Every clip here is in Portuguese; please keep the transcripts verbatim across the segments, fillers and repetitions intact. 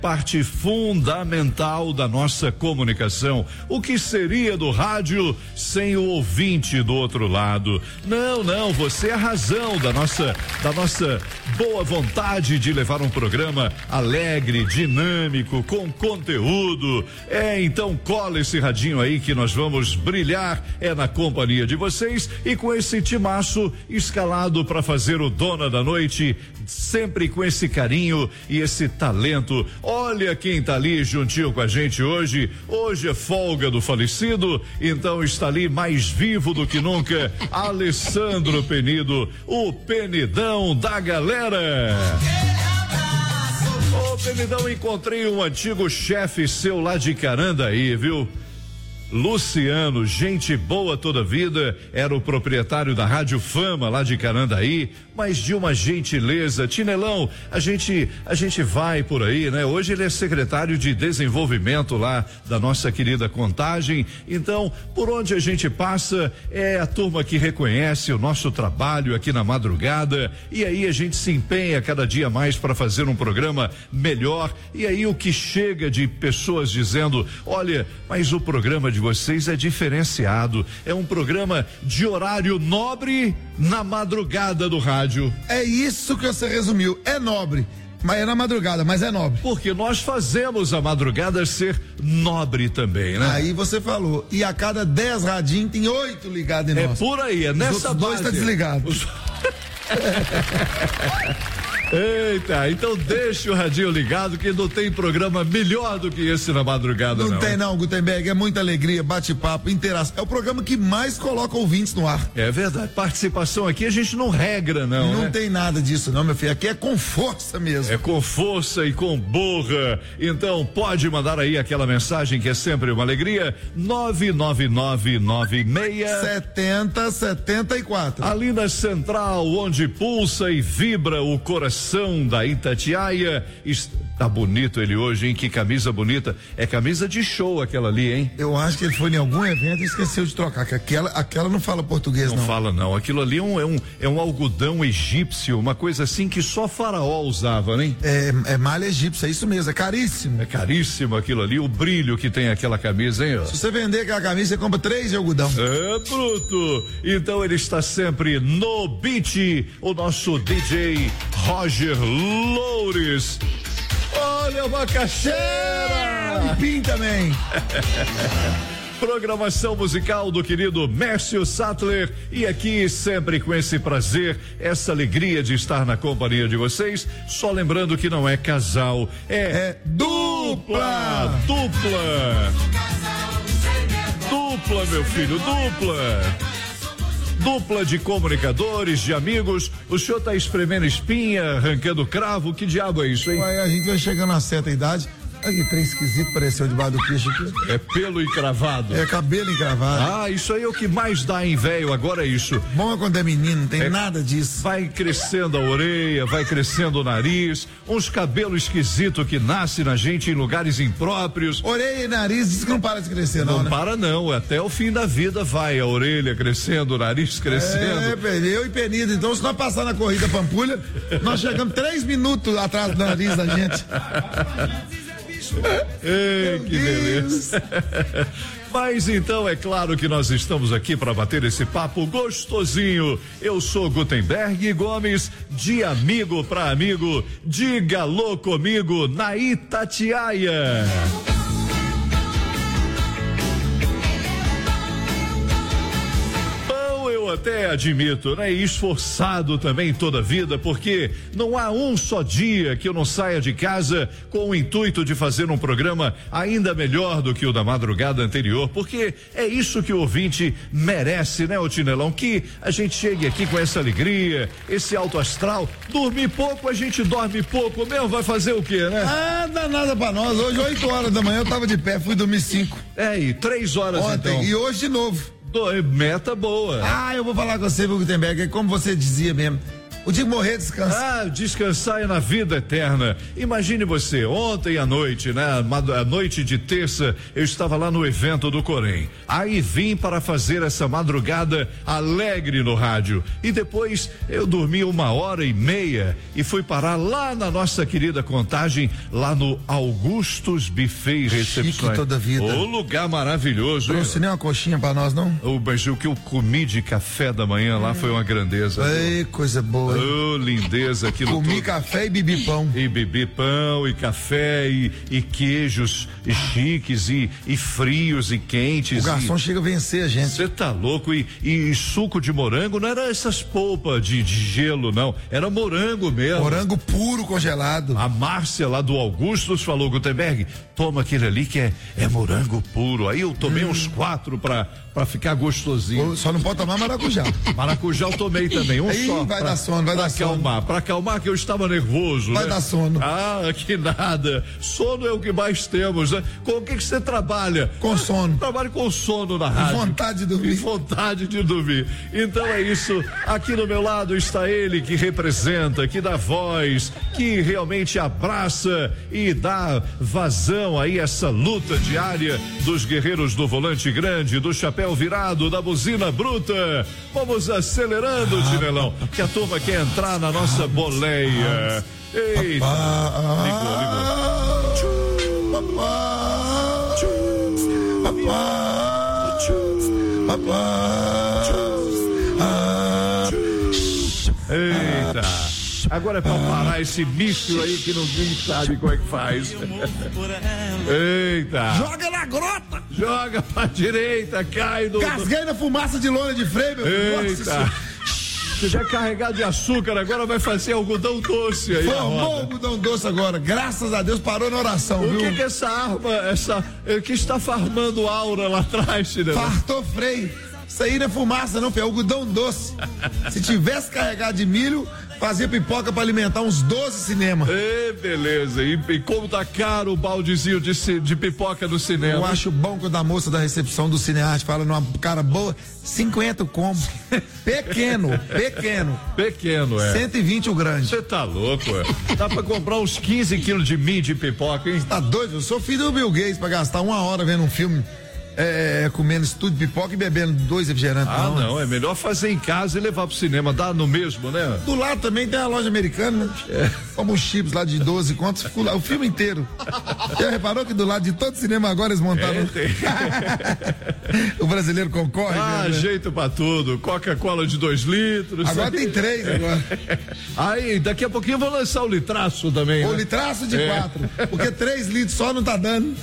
parte fundamental da nossa comunicação. O que seria do rádio sem o ouvinte do outro lado? Não, não, você é a razão da nossa, da nossa boa vontade de levar um programa alegre, dinâmico, com conteúdo. É, então cola esse radinho aí que nós vamos brilhar, é na companhia de vocês e com esse timaço escalado para fazer o Dona da Noite, sempre com esse carinho e esse talento. Olha quem tá ali juntinho com a gente hoje. Hoje é folga do falecido, então está ali mais vivo do que nunca, Alessandro Penido, o Penidão da galera. Ô Penidão, encontrei um antigo chefe seu lá de Carandaí, viu? Luciano, gente boa toda a vida, era o proprietário da Rádio Fama lá de Carandaí, mas de uma gentileza. Tinelão, a gente a gente vai por aí, né? Hoje ele é secretário de desenvolvimento lá da nossa querida Contagem, então por onde a gente passa é a turma que reconhece o nosso trabalho aqui na madrugada e aí a gente se empenha cada dia mais para fazer um programa melhor e aí o que chega de pessoas dizendo, olha, mas o programa de vocês é diferenciado, é um programa de horário nobre na madrugada do rádio. É isso que você resumiu, é nobre, mas é na madrugada, mas é nobre. Porque nós fazemos a madrugada ser nobre também, né? Aí você falou, e a cada dez radinhos tem oito ligados em é nós. É por aí, é Os nessa base. dois tá desligado. Os... Eita, então deixa o radinho ligado que não tem programa melhor do que esse na madrugada, não. Não tem não, Gutenberg, é muita alegria, bate-papo, interação, é o programa que mais coloca ouvintes no ar. É verdade, participação aqui a gente não regra não, Não né? tem nada disso não, meu filho, aqui é com força mesmo. É com força e com borra, então pode mandar aí aquela mensagem que é sempre uma alegria, nove nove nove nove seis setenta setenta e quatro. Ali na Central, onde pulsa e vibra o coração da Itatiaia. Tá bonito ele hoje, hein? Que camisa bonita. É camisa de show aquela ali, hein? Eu acho que ele foi em algum evento e esqueceu de trocar, que aquela, aquela não fala português, não. Não fala, não. Aquilo ali é um, é um, é um algodão egípcio, uma coisa assim que só Faraó usava, né? É, é malha egípcia, é isso mesmo, é caríssimo. É caríssimo aquilo ali, o brilho que tem aquela camisa, hein? Ó. Se você vender aquela camisa, você compra três de algodão. É, bruto. Então ele está sempre no beat, o nosso D J Roger Loures. Olha a macaxeira! É, Pim também. Programação musical do querido Mércio Sattler e aqui sempre com esse prazer, essa alegria de estar na companhia de vocês, só lembrando que não é casal, é, é dupla, dupla, dupla, meu filho, dupla. Dupla de comunicadores, de amigos. O senhor tá espremendo espinha, arrancando cravo, que diabo é isso, hein? Ué, a gente vai chegando a certa idade. Olha que trem esquisito pareceu debaixo do queixo aqui. É pelo encravado. É cabelo encravado. Ah, isso aí é o que mais dá em velho, agora é isso. Bom é quando é menino, não tem é, nada disso. Vai crescendo a orelha, vai crescendo o nariz, uns cabelos esquisitos que nascem na gente em lugares impróprios. Orelha e nariz, diz que não para de crescer, não. Não né? para não, até o fim da vida vai a orelha crescendo, o nariz crescendo. É, eu e Penido, então se nós passar na corrida Pampulha, nós chegamos três minutos atrás do nariz da gente. Ei, que beleza. Mas então é claro que nós estamos aqui para bater esse papo gostosinho. Eu sou Gutenberg Gomes, de amigo para amigo, diga alô comigo na Itatiaia. Até admito, né? Esforçado também toda a vida, porque não há um só dia que eu não saia de casa com o intuito de fazer um programa ainda melhor do que o da madrugada anterior, porque é isso que o ouvinte merece, né, ô Tinelão? Que a gente chegue aqui com essa alegria, esse alto astral. Dormir pouco, a gente dorme pouco mesmo, vai fazer o quê, né? Ah, dá nada pra nós. Hoje, oito horas da manhã, eu tava de pé, fui dormir cinco. É, e três horas ontem, então. E hoje de novo. Do, meta boa. Ah, eu vou falar com você, Gutenberg, como você dizia mesmo, O dia que morrer, descansa. Ah, descansar é na vida eterna. Imagine você, ontem à noite, né? A noite de terça, eu estava lá no evento do Corém. Aí vim para fazer essa madrugada alegre no rádio. E depois eu dormi uma hora e meia e fui parar lá na nossa querida Contagem, lá no Augustus Buffet e Recepções. Chique toda a vida. O lugar maravilhoso. Trouxe nem uma coxinha pra nós, não? O, mas o que eu comi de café da manhã lá foi uma grandeza. Ei, coisa boa. Oh, lindeza aquilo. Comi tudo. Café e bebi pão. E bebi pão e café e, e queijos e chiques e, e frios e quentes. O garçom e... chega a vencer a gente. Você tá louco? E, e suco de morango não era essas polpas de, de gelo, não. Era morango mesmo. Morango puro congelado. A Márcia lá do Augustus falou, Gutenberg, toma aquele ali que é, é morango puro. Aí eu tomei hum. uns quatro pra, pra ficar gostosinho. Só não pode tomar maracujá. Maracujá eu tomei também, um Aí só. vai pra, dar sono, vai pra dar sono. acalmar, pra acalmar que eu estava nervoso. Vai né? dar sono. Ah, que nada. Sono é o que mais temos, né? Com o que que você trabalha? Com sono. Trabalho com sono na rádio. Vontade de dormir. E vontade de dormir. Então é isso. Aqui do meu lado está ele que representa, que dá voz, que realmente abraça e dá vazão aí essa luta diária dos guerreiros do volante grande, do chapéu virado, da buzina bruta. Vamos acelerando, Tinelão, que a turma quer entrar na nossa boleia. Eita. Ligou, ligou. Eita. Agora é pra parar esse míssil aí que ninguém sabe como é que faz. Eita. Joga na grota. Joga pra direita, cai do... Casguei na fumaça de lona de freio, meu filho. Eita. Se tiver carregado de açúcar, agora vai fazer algodão doce aí. Formou algodão doce agora, graças a Deus parou na oração, o viu? O que que essa arma, essa, que está farmando aura lá atrás, né? Fartou freio. Isso aí não é fumaça não, filho, é algodão doce. Se tivesse carregado de milho, fazia pipoca pra alimentar uns doze cinemas. É, beleza. E, e como tá caro o baldezinho de, de pipoca no cinema? Eu acho bom quando a moça da recepção do Cinearte fala numa cara boa, cinquenta o combo. Pequeno, pequeno. Pequeno, é. cento e vinte o grande. Você tá louco, é? Dá pra comprar uns quinze quilos de mim de pipoca, hein? Tá doido? Eu sou filho do Bill Gates pra gastar uma hora vendo um filme. É, comendo estúdio de pipoca e bebendo dois refrigerantes. Ah, não, não, é melhor fazer em casa e levar pro cinema, dá no mesmo, né? Do lado também tem a loja americana, né? É. Como os chips lá de doze contos, o filme inteiro. Já reparou que do lado de todo cinema agora eles montaram? É, o brasileiro concorre. Ah, né? Jeito pra tudo. Coca-Cola de dois litros. Agora aí. tem três agora. Aí, daqui a pouquinho eu vou lançar o litraço também. O né? litraço de é. quatro. Porque três litros só não tá dando.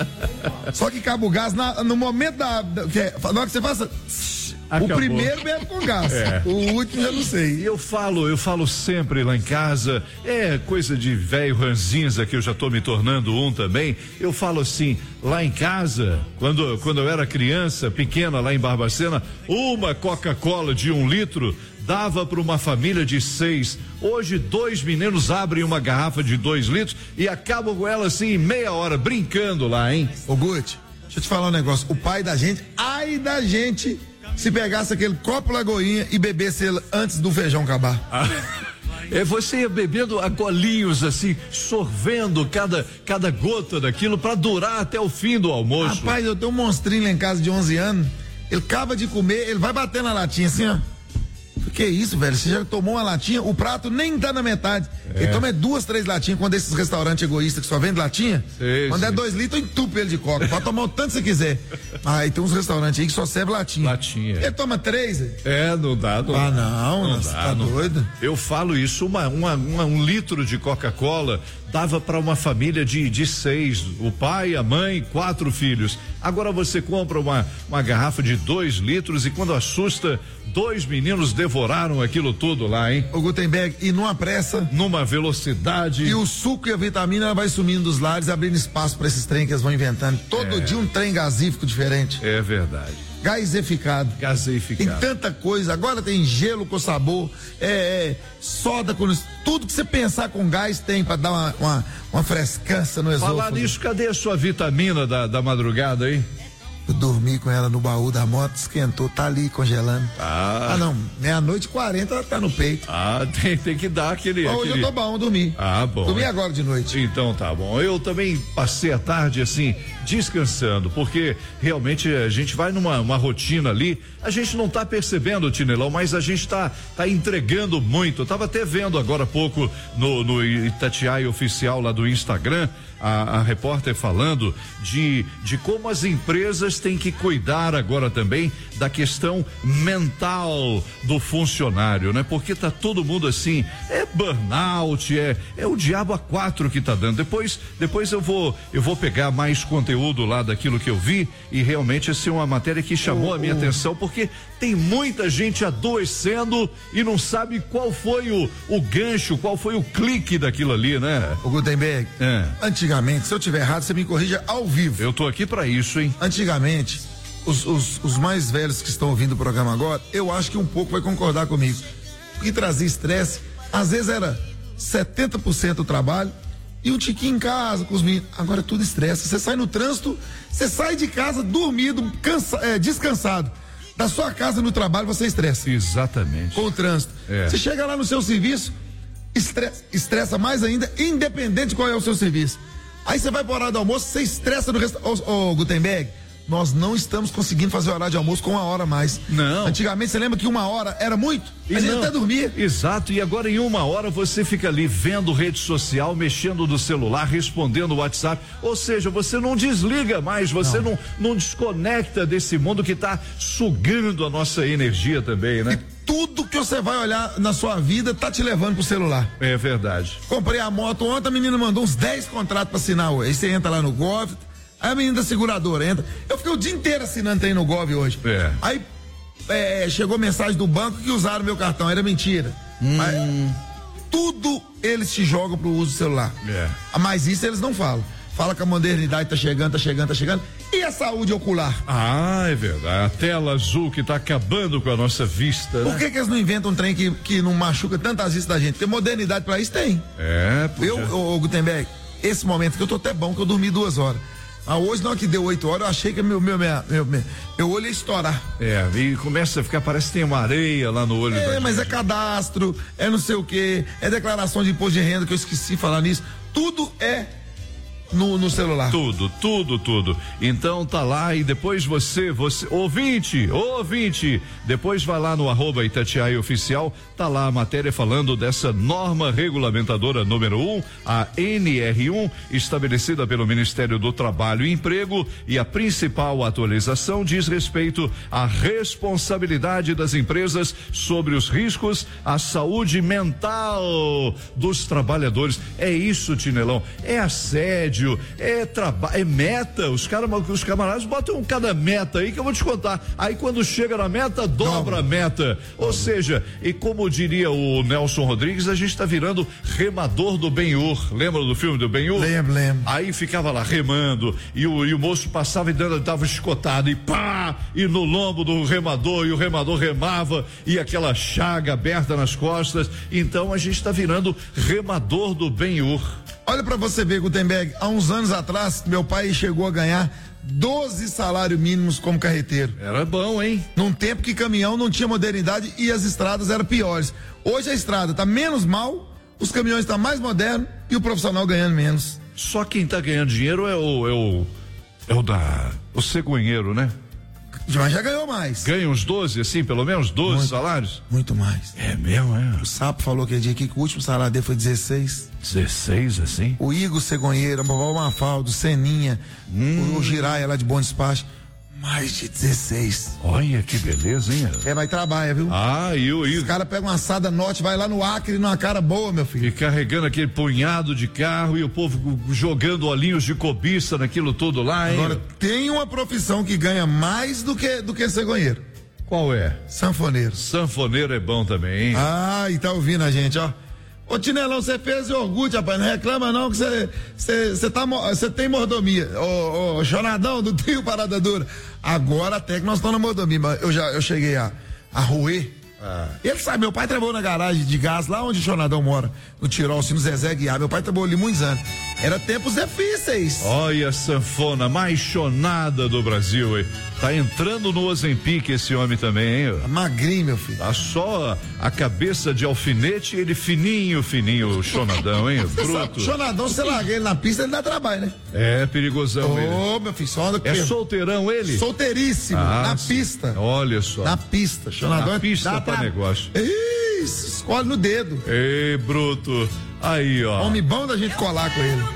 Só que cabe o gás na, no momento da, da que é, na hora que você faça acabou. O primeiro bebe com gás, é. O último eu não sei. E eu falo, eu falo sempre lá em casa, é coisa de velho ranzinza que eu já tô me tornando um também. Eu falo assim, lá em casa, quando, quando eu era criança, pequena lá em Barbacena, uma Coca-Cola de um litro dava para uma família de seis. Hoje, dois meninos abrem uma garrafa de dois litros e acabam com ela assim em meia hora, brincando lá, hein? Ô Guti, deixa eu te falar um negócio. O pai da gente, ai da gente, se pegasse aquele copo Lagoinha e bebesse ele antes do feijão acabar. Ah. É, você ia bebendo a golinhos assim, sorvendo cada, cada gota daquilo para durar até o fim do almoço. Rapaz, eu tenho um monstrinho lá em casa de onze anos, ele acaba de comer, ele vai bater na latinha assim, ó. Que isso, velho? Você já tomou uma latinha, o prato nem tá na metade. É. Ele toma duas, três latinhas, quando esses restaurantes egoístas que só vendem latinha, sim, quando sim. é dois litros, entupe ele de coca. Pode tomar o tanto que você quiser. Aí tem uns restaurantes aí que só serve latinha. Latinha. Ele toma três. É, não dá. Não ah, não, não nossa, dá, tá não. doido. Eu falo isso, uma, uma, uma, um litro de Coca-Cola dava para uma família de, de seis, o pai, a mãe, quatro filhos. Agora você compra uma, uma garrafa de dois litros e quando assusta, dois meninos devoraram aquilo tudo lá, hein? O Gutenberg, e numa pressa. Numa velocidade. E o suco e a vitamina vai sumindo dos lares, abrindo espaço para esses trem que eles vão inventando. Todo é. dia um trem gasífico diferente. É verdade. Gaseificado. Gaseificado. Tem tanta coisa. Agora tem gelo com sabor, é, é soda com tudo que você pensar com gás tem para dar uma, uma, uma frescança no esôfago. Falar nisso, cadê a sua vitamina da, da madrugada aí? Eu dormi com ela no baú da moto, esquentou, tá ali congelando. Ah, ah não, meia-noite e quarenta ela tá no peito. Ah, tem, tem que dar aquele. Bom, hoje aquele... eu tô bom, dormi. Ah, bom. Dormi agora de noite. Então tá bom. Eu também passei a tarde assim, descansando, porque realmente a gente vai numa uma rotina ali, a gente não tá percebendo, Tinelão, mas a gente tá, tá entregando muito. Eu tava até vendo agora há pouco no, no Itatiaia Oficial lá do Instagram, a, a repórter falando de, de como as empresas têm que cuidar agora também da questão mental do funcionário, né? Porque tá todo mundo assim, é burnout, é, é o diabo a quatro que tá dando. Depois, depois eu vou, eu vou pegar mais conteúdo lá daquilo que eu vi e realmente essa é uma matéria que chamou oh, a minha oh. atenção, porque tem muita gente adoecendo e não sabe qual foi o, o gancho, qual foi o clique daquilo ali, né? O Gutenberg, é. antigamente, se eu tiver errado, você me corrija ao vivo. Eu tô aqui pra isso, hein? Antigamente, os, os, os mais velhos que estão ouvindo o programa agora, eu acho que um pouco vai concordar comigo. O que trazia estresse, às vezes era setenta por cento do trabalho e um tiquinho em casa com os meninos. Agora é tudo estresse. Você sai no trânsito, você sai de casa dormido, cansa, é, descansado. Da sua casa no trabalho você estressa. Exatamente. Com o trânsito. É. Você chega lá no seu serviço, estressa, estressa mais ainda, independente de qual é o seu serviço. Aí você vai para a hora do almoço, você estressa no restaurante. Ô, ô, Gutenberg, nós não estamos conseguindo fazer o horário de almoço com uma hora a mais. Não. Antigamente, você lembra que uma hora era muito? A e gente não. até dormia. Exato, e agora em uma hora você fica ali vendo rede social, mexendo no celular, respondendo o WhatsApp, ou seja, você não desliga mais, você não, não, não desconecta desse mundo que está sugando a nossa energia também, né? E tudo que você vai olhar na sua vida tá te levando pro celular. É verdade. Comprei a moto ontem, a menina mandou uns dez contratos pra assinar hoje. Aí você entra lá no Gov, aí a menina da seguradora entra. Eu fiquei o dia inteiro assinando aí no Gov hoje. É. Aí é, chegou mensagem do banco que usaram meu cartão, era mentira. Hum. Aí, tudo eles te jogam pro uso do celular. É. Mas isso eles não falam. Fala que a modernidade tá chegando, tá chegando, tá chegando. E a saúde ocular? Ah, é verdade. A tela azul que tá acabando com a nossa vista. Por né? que que eles não inventam um trem que, que não machuca tantas vistas da gente? Porque modernidade pra isso tem. É, Eu, ô, ô, Gutenberg, esse momento que eu tô até bom, que eu dormi duas horas. Ah, hoje não que deu oito horas, eu achei que meu, meu, meu, meu, meu, meu olho ia estourar. É, e começa a ficar, parece que tem uma areia lá no olho. É, da mas gente. é cadastro, é não sei o que, é declaração de imposto de renda, que eu esqueci de falar nisso. Tudo é No, no celular. Tudo, tudo, tudo. Então tá lá e depois você, você, ouvinte, ouvinte, depois vai lá no arroba Itatiaia Oficial, tá lá a matéria falando dessa norma regulamentadora número um, a N R um, estabelecida pelo Ministério do Trabalho e Emprego, e a principal atualização diz respeito à responsabilidade das empresas sobre os riscos à saúde mental dos trabalhadores. É isso, Tinelão, é assédio, é trabalho, é meta. Os caras, os camaradas botam cada meta aí que eu vou te contar. Aí quando chega na meta, dobra a meta. Ou seja, e como diria o Nelson Rodrigues, a gente tá virando remador do Ben-Hur. Lembra do filme do Ben-Hur? Lembro, lembro. Aí ficava lá remando e o, e o moço passava e dando, dava escotado e pá, e no lombo do remador, e o remador remava e aquela chaga aberta nas costas. Então a gente tá virando remador do Ben-Hur. Olha pra você ver, Gutenberg, há uns anos atrás, meu pai chegou a ganhar doze salários mínimos como carreteiro. Era bom, hein? Num tempo que caminhão não tinha modernidade e as estradas eram piores. Hoje a estrada tá menos mal, os caminhões tá mais modernos e o profissional ganhando menos. Só quem tá ganhando dinheiro é o, é o, é o da, o cegonheiro, né? Mas já ganhou mais. Ganha uns doze, assim, pelo menos doze muito, salários? Muito mais. É mesmo, é? O Sapo falou aquele dia aqui que o último salário dele foi dezesseis. dezesseis, assim? O Igor Cegonheiro, o Babal Mafaldo, o Seninha, hum. o, o Giraia lá de Bom Despacho, mais de dezesseis. Olha que beleza, hein? É, mas trabalha, viu? Ah, e o Igor. Os caras pegam uma assada norte, vai lá no Acre numa cara boa, meu filho. E carregando aquele punhado de carro e o povo jogando olhinhos de cobiça naquilo tudo lá, hein? Agora, tem uma profissão que ganha mais do que, do que cegonheiro. Qual é? Sanfoneiro. Sanfoneiro é bom também, hein? Ah, e tá ouvindo a gente, ó. Ô Tinelão, você fez iogurte, rapaz, não reclama não que você tá, tem mordomia. Ô, ô Choradão do trio Parada Dura. Agora até que nós estamos na mordomia, mas eu já eu cheguei a, a roer Ah. Ele sabe, meu pai trabalhou na garagem de gás lá onde o Chonadão mora, no Tirol, assim, no Zezé Guiar. Meu pai trabalhou ali muitos anos. Era tempos difíceis. Olha a sanfona mais chonada do Brasil, hein? Tá entrando no Ozempic esse homem também, hein? Magrinho, meu filho. Tá só a cabeça de alfinete, ele fininho, fininho, o Chonadão, hein? Bruto. Chonadão, você larga ele na pista, ele dá trabalho, né? É, perigosão Ô, ele. Ô, meu filho, só anda É solteirão ele? Solteiríssimo, ah, na sim. pista. Olha só. Na pista, Chonadão. Na pista dá pra tra... negócio. Isso, escolhe no dedo. Ei, bruto. Aí, ó. Homem bom da gente colar com ele.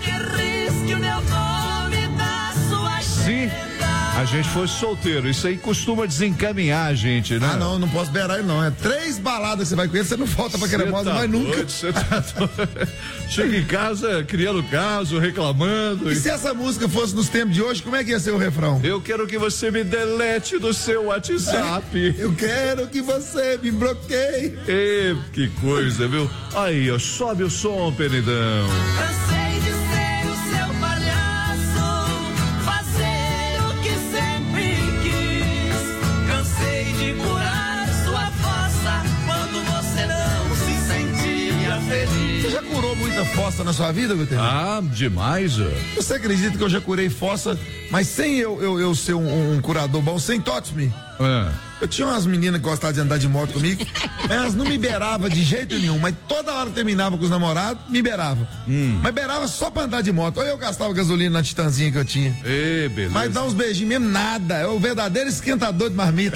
Se a gente fosse solteiro, isso aí costuma desencaminhar a gente, né? Ah, não, não posso beirar ele não. É três baladas que você vai com ele, você não volta pra Cremosa tá mais nunca. Você tá doido. Chega em casa criando caso, reclamando. E se essa música fosse nos tempos de hoje, como é que ia ser o refrão? Eu quero que você me delete do seu WhatsApp. Eu quero que você me bloqueie. Ê, que coisa, viu? Aí, ó, sobe o som, Penidão. Cansei de ser o seu palhaço, fazer o que sempre quis. Cansei de curar sua fossa quando você não se sentia feliz. Você já curou muita fossa na sua vida, Guilherme? Ah, demais, ó. Você acredita que eu já curei fossa, mas sem eu, eu, eu ser um, um curador bom, sem touch-me? É. Eu tinha umas meninas que gostavam de andar de moto comigo, mas elas não me beiravam de jeito nenhum, mas toda hora que terminava com os namorados, me beirava. Hum. Mas beirava só pra andar de moto. Ou eu gastava gasolina na Titanzinha que eu tinha. Ê, beleza. Mas dá uns beijinhos mesmo, nada. É o verdadeiro esquentador de marmita.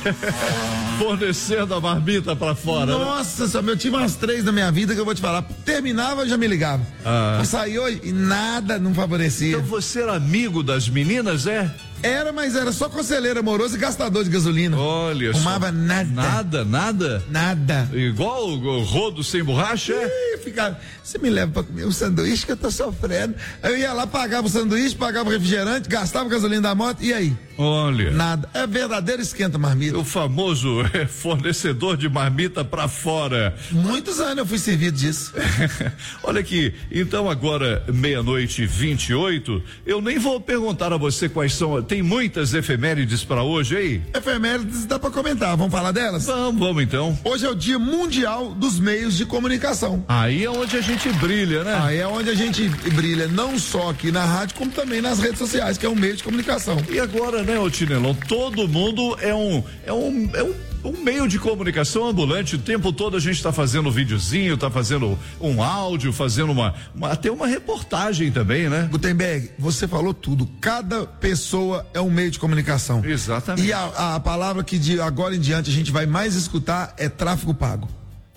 Fornecendo a marmita pra fora. Nossa, né? Só, eu tive umas três na minha vida que eu vou te falar. Terminava, já me ligava. Ah. Eu saí hoje e nada não favorecia. Então você era amigo das meninas, é? Era, mas era só conselheiro amoroso e gastador de gasolina. Olha só. Fumava nada. Nada, nada? Nada. Igual o rodo sem borracha? Ih, ficava, você me leva pra comer um sanduíche que eu tô sofrendo. Aí eu ia lá, pagava o sanduíche, pagava o refrigerante, gastava gasolina da moto, e aí? Olha. Nada. É verdadeiro esquenta marmita. O famoso é, fornecedor de marmita pra fora. Muitos anos eu fui servido disso. Olha aqui, então agora meia-noite e vinte e oito, eu nem vou perguntar a você quais são, tem muitas efemérides pra hoje aí? Efemérides dá pra comentar, vamos falar delas? Vamos, vamos então. Hoje é o Dia Mundial dos Meios de Comunicação. Aí é onde a gente brilha, né? Aí é onde a gente brilha, não só aqui na rádio, como também nas redes sociais, que é um meio de comunicação. E agora, né, ô Tinelão, todo mundo é um, é um, é um um meio de comunicação ambulante. O tempo todo a gente está fazendo um videozinho, está fazendo um áudio, fazendo uma, uma até uma reportagem também, né? Gutenberg, você falou tudo. Cada pessoa é um meio de comunicação. Exatamente. E a, a palavra que de agora em diante a gente vai mais escutar é tráfego pago.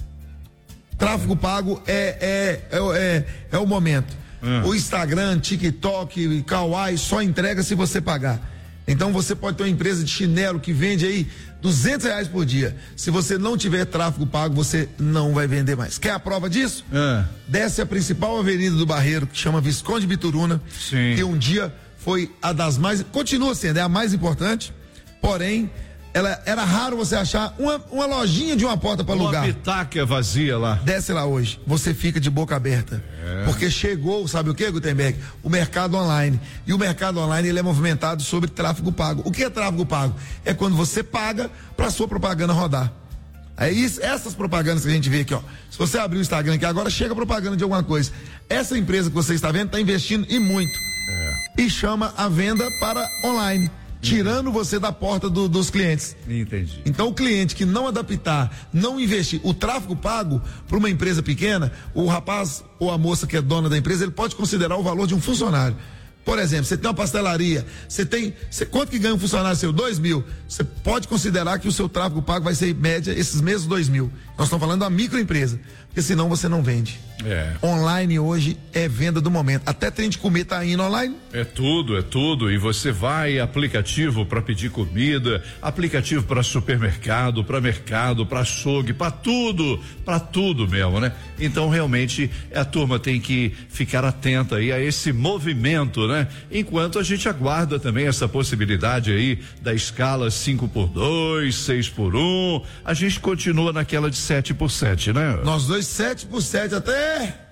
Tráfego pago é é é, é, é o momento. Hum. O Instagram, TikTok, Kawaii só entrega se você pagar. Então você pode ter uma empresa de chinelo que vende aí duzentos reais por dia. Se você não tiver tráfego pago, você não vai vender mais. Quer a prova disso? É. Desce a principal avenida do Barreiro, que chama Visconde Bituruna. Sim. Que um dia foi a das mais, continua sendo, é a mais importante, porém, ela, era raro você achar uma, uma lojinha de uma porta para alugar. Uma pitaca vazia lá. Desce lá hoje, você fica de boca aberta. É. Porque chegou, sabe o que, Gutenberg? O mercado online. E o mercado online, ele é movimentado sobre tráfego pago. O que é tráfego pago? É quando você paga para sua propaganda rodar. É isso, essas propagandas que a gente vê aqui, ó. Se você abrir o Instagram aqui agora, chega propaganda de alguma coisa. Essa empresa que você está vendo está investindo e muito. É. E chama a venda para online. Tirando você da porta do, dos clientes. Entendi. Então o cliente que não adaptar, não investir, o tráfego pago para uma empresa pequena, o rapaz ou a moça que é dona da empresa, ele pode considerar o valor de um funcionário. Por exemplo, você tem uma pastelaria, você tem, você, quanto que ganha um funcionário seu? Dois mil. Você pode considerar que o seu tráfego pago vai ser em média esses mesmos dois mil. Nós estamos falando da microempresa, porque senão você não vende. É. Online hoje é venda do momento. Até trem de comer tá indo online. É tudo, é tudo. E você vai aplicativo para pedir comida, aplicativo para supermercado, para mercado, para açougue, para tudo, para tudo mesmo, né? Então realmente a turma tem que ficar atenta aí a esse movimento, né? Enquanto a gente aguarda também essa possibilidade aí da escala cinco por dois, seis por um, a gente continua naquela de sete por sete, né? Nós dois sete por sete até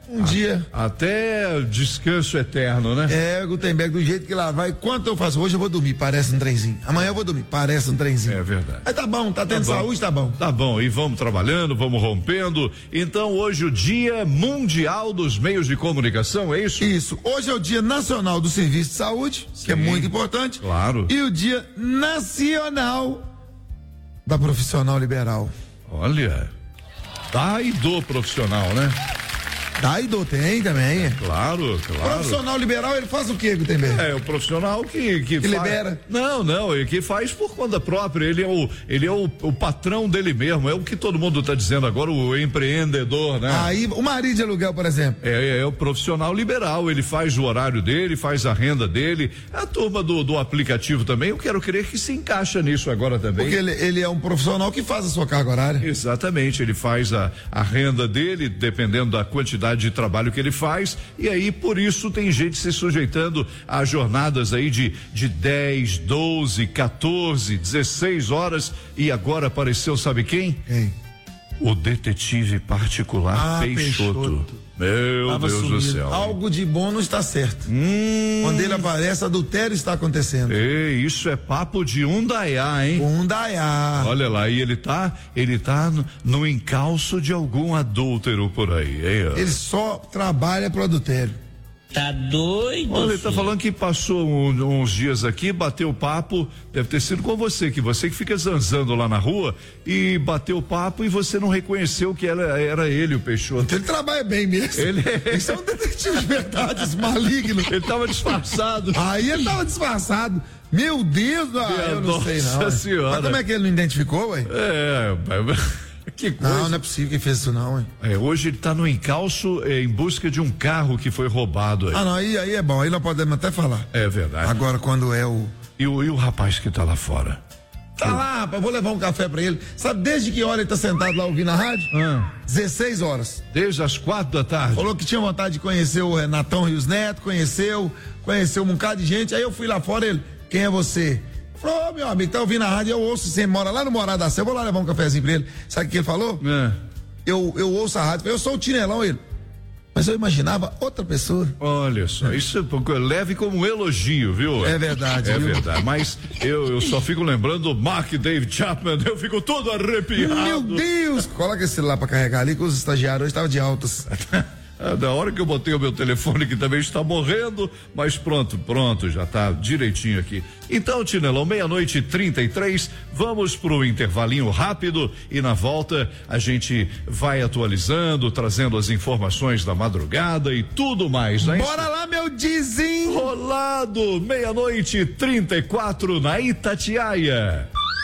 Um a, dia. Até descanso eterno, né? É, Gutenberg, do jeito que lá vai. Quanto eu faço? Hoje eu vou dormir, parece um trenzinho. Amanhã eu vou dormir, parece um trenzinho. É verdade. Mas tá bom, tá tendo tá bom. saúde, tá bom. Tá bom, e vamos trabalhando, vamos rompendo. Então, hoje o Dia Mundial dos Meios de Comunicação, é isso? Isso. Hoje é o Dia Nacional do Serviço de Saúde, Sim, que é muito importante. Claro. E o Dia Nacional da Profissional Liberal. Olha, tá e do profissional, né? Tá e do tem também. É, claro, claro. O profissional liberal, ele faz o quê, Gutenberg? É, o profissional que... Que, que faz... libera. Não, não, ele que faz por conta própria, ele é o, ele é o, o patrão dele mesmo, é o que todo mundo tá dizendo agora, o empreendedor, né? Aí, o marido de aluguel, por exemplo. É, é, é o profissional liberal, ele faz o horário dele, faz a renda dele, a turma do, do aplicativo também, eu quero crer que se encaixa nisso agora também. Porque ele, ele é um profissional que faz a sua carga horária. Exatamente, ele faz a, a renda dele, dependendo da quantidade de trabalho que ele faz, e aí por isso tem gente se sujeitando a jornadas aí de, de dez, doze, quatorze, dezesseis horas, e agora apareceu, sabe quem? Quem? O detetive particular ah, Peixoto. Peixoto. Meu Tava Deus sumido. do céu. Algo de bom não está certo. Hum. Quando ele aparece, adultério está acontecendo. Ei, isso é papo de Undaiá, hein? Undaiá. Olha lá, e ele tá, ele tá no, no encalço de algum adúltero por aí, hein? Ele só trabalha pro adultério. Tá doido? Olha, ele tá falando que passou um, uns dias aqui, bateu papo, deve ter sido com você, que você que fica zanzando lá na rua e bateu papo e você não reconheceu que era, era ele, o Peixoto. Então ele trabalha bem mesmo. Ele é... Isso é um detetive de verdade, esse maligno. Ele tava disfarçado. Aí ele tava disfarçado. Meu Deus, ah, eu não sei não. Nossa senhora. Mas como é que ele não identificou, ué? É, que coisa. Não, não é possível que fez isso não, ué. É, hoje ele tá no encalço é, em busca de um carro que foi roubado aí. Ah, não, aí, aí é bom, aí nós podemos até falar. É verdade. Agora quando é o... E o, e o rapaz que tá lá fora? Tá lá, rapaz, vou levar um café pra ele. Sabe desde que hora ele tá sentado lá ouvindo a rádio? Ah. dezesseis horas. Desde as quatro da tarde. Falou que tinha vontade de conhecer o Renatão Rios Neto, conheceu, conheceu um bocado de gente, aí eu fui lá fora, ele, quem é você? Falou, oh, meu amigo, tá ouvindo a rádio, eu ouço, você mora lá no Morada da Sé, eu vou lá levar um cafezinho pra ele. Sabe o que ele falou? É. Eu, eu ouço a rádio, eu sou o Tinelão, ele. Mas eu imaginava outra pessoa. Olha só, isso leve como um elogio, viu? É verdade. É viu? verdade, mas eu, eu só fico lembrando do Mark David Chapman, eu fico todo arrepiado. Meu Deus! Coloca esse lá pra carregar ali, que os estagiários hoje estavam de altas. Da hora que eu botei o meu telefone, que também está morrendo, mas pronto, pronto, já está direitinho aqui. Então, Tinelão, meia-noite e trinta e três, vamos pro intervalinho rápido e na volta a gente vai atualizando, trazendo as informações da madrugada e tudo mais, né? Bora lá, meu dizinho! Rolado, meia-noite e trinta e quatro na Itatiaia.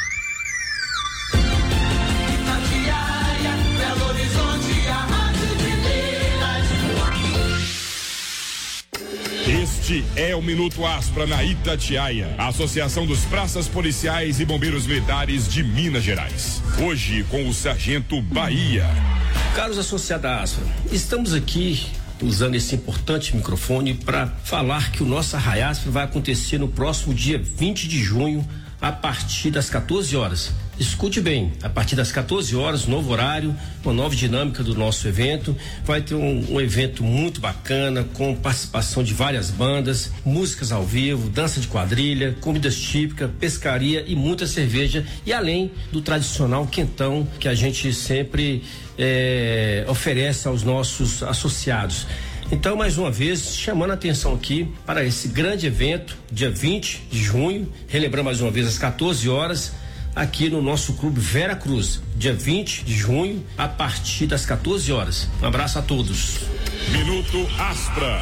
Este é o Minuto Aspra na Itatiaia, a Associação dos Praças Policiais e Bombeiros Militares de Minas Gerais. Hoje com o Sargento Bahia. Caros associados da Aspra, estamos aqui usando esse importante microfone para falar que o nosso Arraia Aspra vai acontecer no próximo dia vinte de junho, a partir das quatorze horas. Escute bem, a partir das quatorze horas, novo horário, uma nova dinâmica do nosso evento. Vai ter um, um evento muito bacana, com participação de várias bandas, músicas ao vivo, dança de quadrilha, comidas típicas, pescaria e muita cerveja. E além do tradicional quentão que a gente sempre é, oferece aos nossos associados. Então, mais uma vez, chamando a atenção aqui para esse grande evento, dia vinte de junho, relembrando mais uma vez às quatorze horas, aqui no nosso Clube Vera Cruz, dia vinte de junho, a partir das quatorze horas. Um abraço a todos. Minuto Aspra.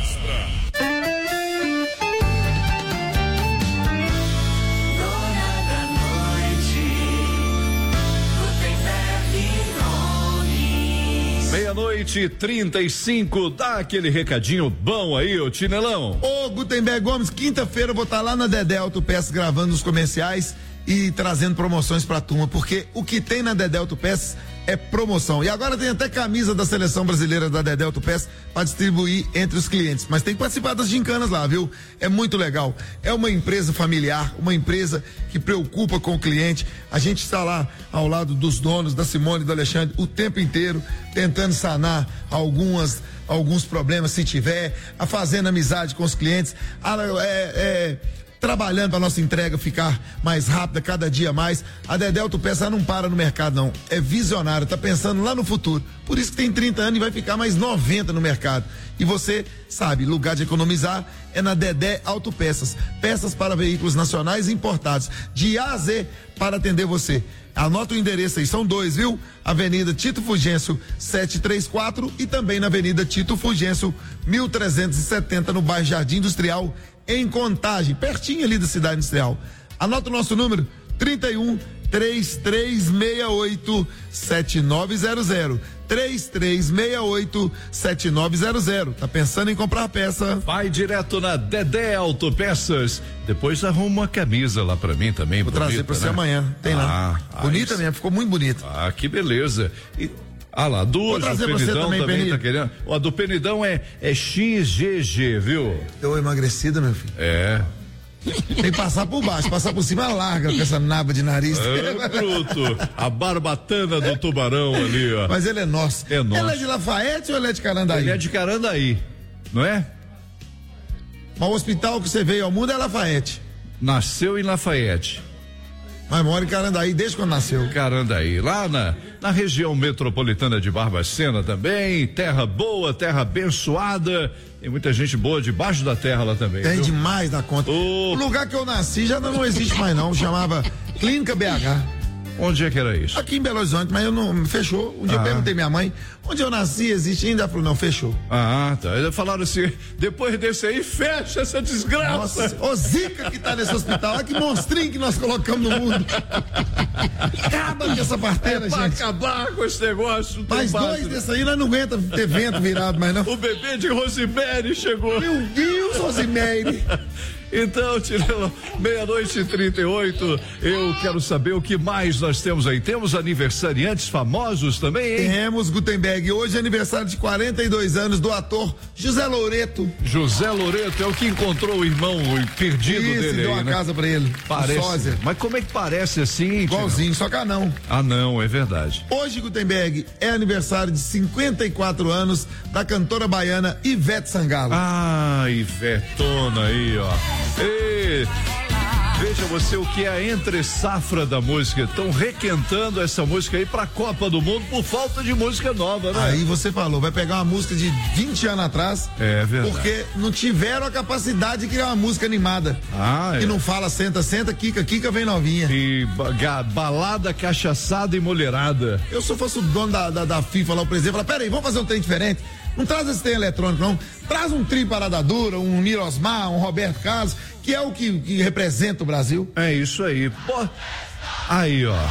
Meia-noite e trinta e cinco, dá aquele recadinho bom aí, ô Tinelão. Ô, Gutenberg Gomes, quinta-feira eu vou estar lá na Dedé Autopeças gravando os comerciais e trazendo promoções pra turma, porque o que tem na Dedé Autopeças é promoção. E agora tem até camisa da seleção brasileira da Dedé Autopeças para distribuir entre os clientes. Mas tem que participar das gincanas lá, viu? É muito legal. É uma empresa familiar, uma empresa que preocupa com o cliente. A gente está lá ao lado dos donos, da Simone e do Alexandre, o tempo inteiro, tentando sanar algumas alguns problemas, se tiver, a fazendo amizade com os clientes, a, é, é, trabalhando para nossa entrega ficar mais rápida cada dia mais. A Dedé Autopeças não para no mercado, não. É visionária, tá pensando lá no futuro. Por isso que tem trinta anos e vai ficar mais noventa no mercado. E você sabe, lugar de economizar é na Dedé Autopeças. Peças para veículos nacionais importados, de A a Z, para atender você. Anota o endereço aí, são dois, viu? Avenida Tito Fugêncio setecentos e trinta e quatro e também na Avenida Tito Fugêncio mil trezentos e setenta, no bairro Jardim Industrial, em Contagem, pertinho ali da cidade industrial. Anota o nosso número: trinta e um, três três seis oito, sete nove zero zero. três três seis oito, sete nove zero zero. Tá pensando em comprar peça? Vai direto na Dedé Autopeças. Depois arruma uma camisa lá pra mim também. Vou bonita, trazer pra você né? amanhã. Tem lá. Ah, Bonita ah, mesmo, ficou muito bonita. Ah, que beleza. E, ah lá, duas do trazer pra você Penidão também, também, Peni. tá querendo. Ó, a do Penidão é, é X G G, viu? Deu emagrecida, meu filho. É. Tem que passar por baixo, passar por cima larga com essa naba de nariz. É, bruto. A barbatana do tubarão ali, ó. Mas ele é nosso. É nosso. Ela é de Lafayette ou ela é de Carandaí? Ele é de Carandaí, não é? Mas o hospital que você veio ao mundo é Lafayette. Nasceu em Lafayette. Mas mora em Carandaí desde quando nasceu. Carandaí, lá na, na região metropolitana de Barbacena também, terra boa, terra abençoada, tem muita gente boa debaixo da terra lá também. Tem viu? demais da conta. Oh. O lugar que eu nasci já não, não existe mais não, chamava Clínica B H. Onde é que era isso? Aqui em Belo Horizonte, mas eu não, fechou. Um dia Ah. eu perguntei minha mãe, onde eu nasci existe ainda? Ela falou, não, fechou. Ah, tá. Eles falaram assim, depois desse aí, fecha essa desgraça. Nossa, ô Zica que tá nesse hospital, olha que monstrinho que nós colocamos no mundo. Acaba com essa parteira, É pra gente. acabar com esse negócio. não tem Mais base, dois né? desse aí, nós não aguenta ter vento virado mais não. O bebê de Rosemary chegou. Meu Deus, Rosemary. Então, tirando meia-noite e trinta e oito, eu quero saber o que mais nós temos aí. Temos aniversariantes famosos também, hein? Temos, Gutenberg, hoje é aniversário de quarenta e dois anos do ator José Loreto. José Loreto é o que encontrou o irmão perdido Isso, dele deu aí, uma né? casa pra ele. Parece. Um sósia. Mas como é que parece assim? Igualzinho, só que ah, não. Ah, não, é verdade. Hoje, Gutenberg, é aniversário de cinquenta e quatro anos da cantora baiana Ivete Sangalo. Ah, Ivetona aí, ó. Ei, veja você o que é a entre-safra da música. Estão requentando essa música aí pra Copa do Mundo por falta de música nova, né? Aí você falou, vai pegar uma música de vinte anos atrás. É verdade. Porque não tiveram a capacidade de criar uma música animada. Ah, que é. não fala senta, senta, quica, quica, vem novinha. E ba- ga- balada cachaçada e mulherada. Eu, se eu fosse o dono da, da, da FIFA lá, o presidente, falar, peraí, vamos fazer um trem diferente. Não traz esse trem eletrônico, não. Traz um tri Parada Dura, um Mirosmar, um Roberto Carlos, que é o que, que representa o Brasil. É isso aí. Pô, aí, ó.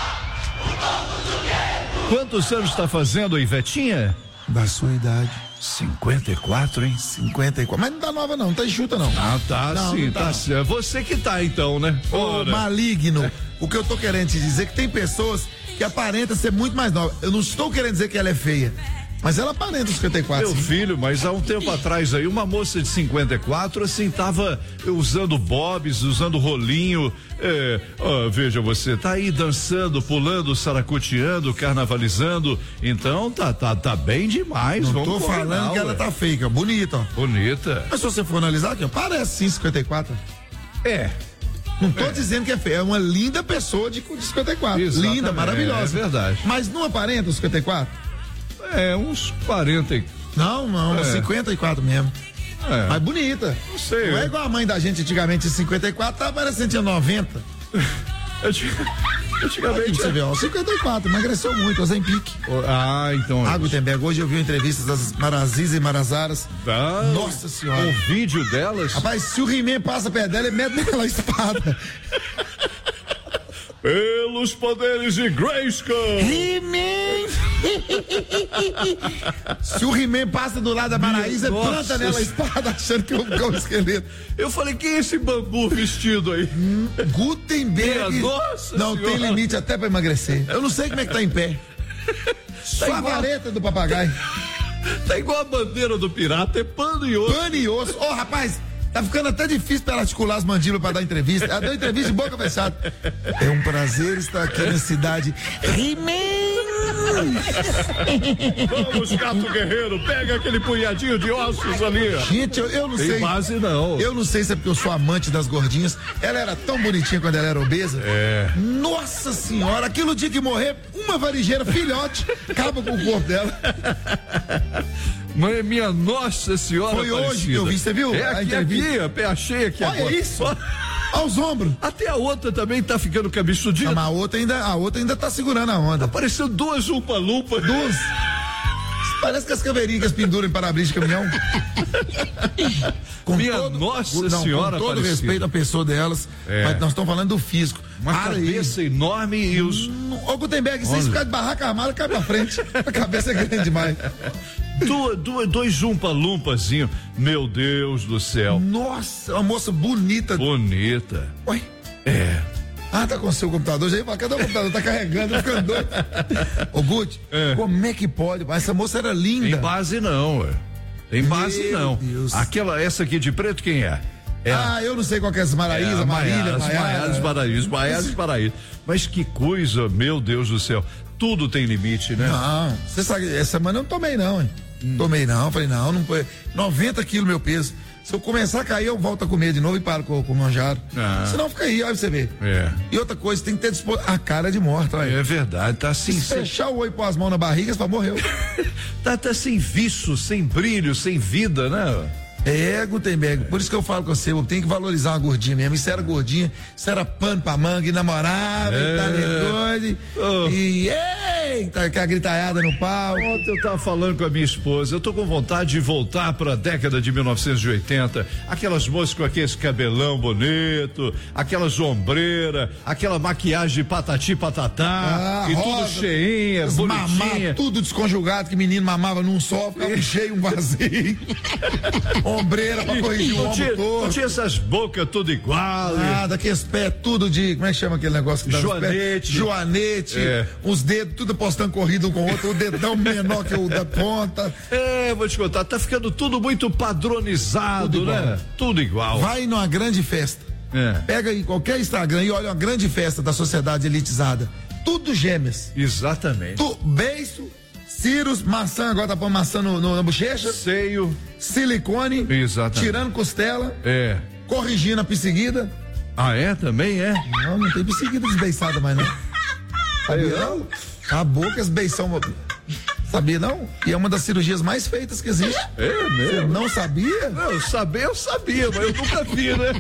Quantos anos tá fazendo a Ivetinha? Da sua idade. cinquenta e quatro, hein? cinquenta e quatro. Mas não tá nova, não, não tá enxuta, não. Ah, tá Não, sim, não tá tá não. certo. Você que tá então, né? Ô, Ora. maligno. O que eu tô querendo te dizer é que tem pessoas que aparentam ser muito mais novas. Eu não estou querendo dizer que ela é feia, mas ela aparenta os cinquenta e quatro. Meu sim. filho, mas há um tempo atrás aí, uma moça de cinquenta e quatro, assim, tava usando bobs, usando rolinho. É, ó, veja você, tá aí dançando, pulando, saracoteando, carnavalizando. Então tá, tá, tá bem demais. Não Vamos tô combinar, falando que ela ué. tá feia, que é bonita, ó. Bonita. Mas se você for analisar aqui, ó, parece sim cinquenta e quatro. É. Não tô dizendo que é feia, é uma linda pessoa de, de cinquenta e quatro. Exatamente, Linda, maravilhosa. é verdade. Mas não aparenta os cinquenta e quatro? É, uns quarenta e. Não, não, É. cinquenta e quatro mesmo. É. Mas bonita. Não sei, Não eu- é igual a mãe da gente antigamente, cinquenta e quatro, tá parecendo tinha noventa. Antig- Aqui Antigamente. pra você ver, ó, cinquenta e quatro, emagreceu muito, Ozempic. Ah, então. Ah, Gutenberg, hoje eu vi entrevistas das Marazis e Marazaras. Ah, Nossa senhora. O vídeo delas. Rapaz, se o He-Man passa perto dela, ele mete naquela espada. Pelos poderes de Grayskull. He-Man! Se o He-Man passa do lado da Maraísa, Nossa. planta nela a espada achando que é um, que é um esqueleto. Eu falei, quem é esse bambu vestido aí? Gutenberg. Minha nossa não senhora. tem limite até pra emagrecer. Eu não sei como é que tá em pé. Só a igual- vareta do papagaio. Tá igual a bandeira do pirata, é pano e osso. Pano e osso. Ô, rapaz, tá ficando até difícil pra ela articular as mandíbulas pra dar entrevista. Ela deu entrevista de boca fechada. É um prazer estar aqui na cidade. He-Man! Vamos, Gato Guerreiro, pega aquele punhadinho de ossos ali. Gente, eu, eu não Tem sei. base não. Eu não sei se é porque eu sou amante das gordinhas. Ela era tão bonitinha quando ela era obesa. É. Nossa senhora, aquilo tinha que morrer. Uma varigeira, filhote, acaba com o corpo dela. Mas minha Nossa Senhora. Foi hoje Aparecida. que eu vi, você viu? É A aqui, entrevista. aqui, a achei aqui Olha agora. isso. Aos ombros. Até a outra também tá ficando cabeçudinha. Ah, mas a outra ainda, a outra ainda tá segurando a onda. Apareceu duas umpa-lumpa. Duas. Parece que as caveirinhas que as penduram em para-brisa de caminhão. Com Minha todo, Nossa não, Senhora, com todo Aparecida. respeito à pessoa delas, É. mas nós estamos falando do físico. Uma Para cabeça aí. enorme e os. Ô, Gutenberg, se Olha. isso ficar de barraca armada, cai pra frente. A cabeça é grande demais. Duas, duas, dois umpa-lumpazinhos. Meu Deus do céu. Nossa, uma moça bonita. Bonita. Oi? É. Ah, tá com o seu computador? Já ia falar, cadê o computador? Tá carregando, tá ficando doido. Ô, Guti, É. como é que pode? Essa moça era linda. Tem base não, ué. Tem base Meu não. Deus. Aquela, essa aqui de preto, quem é? É a- Ah, eu não sei qual que é essa é Maraísa, a Marília, Maiara, Maiara, Paraíso, Maiara, Paraíso. Mas que coisa, meu Deus do céu. Tudo tem limite, né? Não, você sabe, essa semana eu não tomei não, hein? Hum. Tomei não, falei não, não foi. noventa quilos meu peso. Se eu começar a cair, eu volto a comer de novo e paro com, com o manjaro. Ah. Senão fica aí, olha pra você ver. É. E outra coisa, tem que ter dispo... a cara de morta, olha. É verdade, tá assim, Se sem, fechar o olho e pôr as mãos na barriga, você fala, morreu. tá, tá sem viço, sem brilho, sem vida, né? É, Gutenberg, por isso que eu falo com você, eu tenho que valorizar uma gordinha mesmo. Isso era gordinha, isso era pano pra manga, e namorava, É. e tá doido, Oh. e eita, com a gritaiada no pau. Ontem eu tava falando com a minha esposa, eu tô com vontade de voltar pra década de mil novecentos e oitenta, aquelas moças com aquele cabelão bonito, aquelas ombreiras, aquela maquiagem de patati patatá, Ah, e rosa, tudo cheinha, As bonitinha. mamar, tudo desconjugado, que menino mamava num só, ficava um cheio, um vazio. Ombreira pra corrigir o Não ombro tinha, não todo. tinha essas bocas tudo igual. Nada, aqueles pés tudo de, como é que chama aquele negócio que dá nos pés? Joanete. Joanete, É. os dedos tudo postando corrida um com o outro, o dedão menor que o da ponta. É, vou te contar, tá ficando tudo muito padronizado, Tudo igual. né? Tudo igual. Vai numa grande festa. É. Pega aí qualquer Instagram e olha uma grande festa da sociedade elitizada. Tudo gêmeas. Exatamente. Tu, beiço, ciros, maçã, agora tá pondo maçã no, no- na bochecha, Seio. silicone, Exatamente. tirando costela, É. corrigindo a perseguida. Ah, é? Também é? Não, não tem perseguida desbeiçada mais não. Sabia não? Acabou que as beição. Sabia não? E é uma das cirurgias mais feitas que existe. É Você mesmo? não sabia? Não, eu sabia, eu sabia, mas eu nunca vi, né?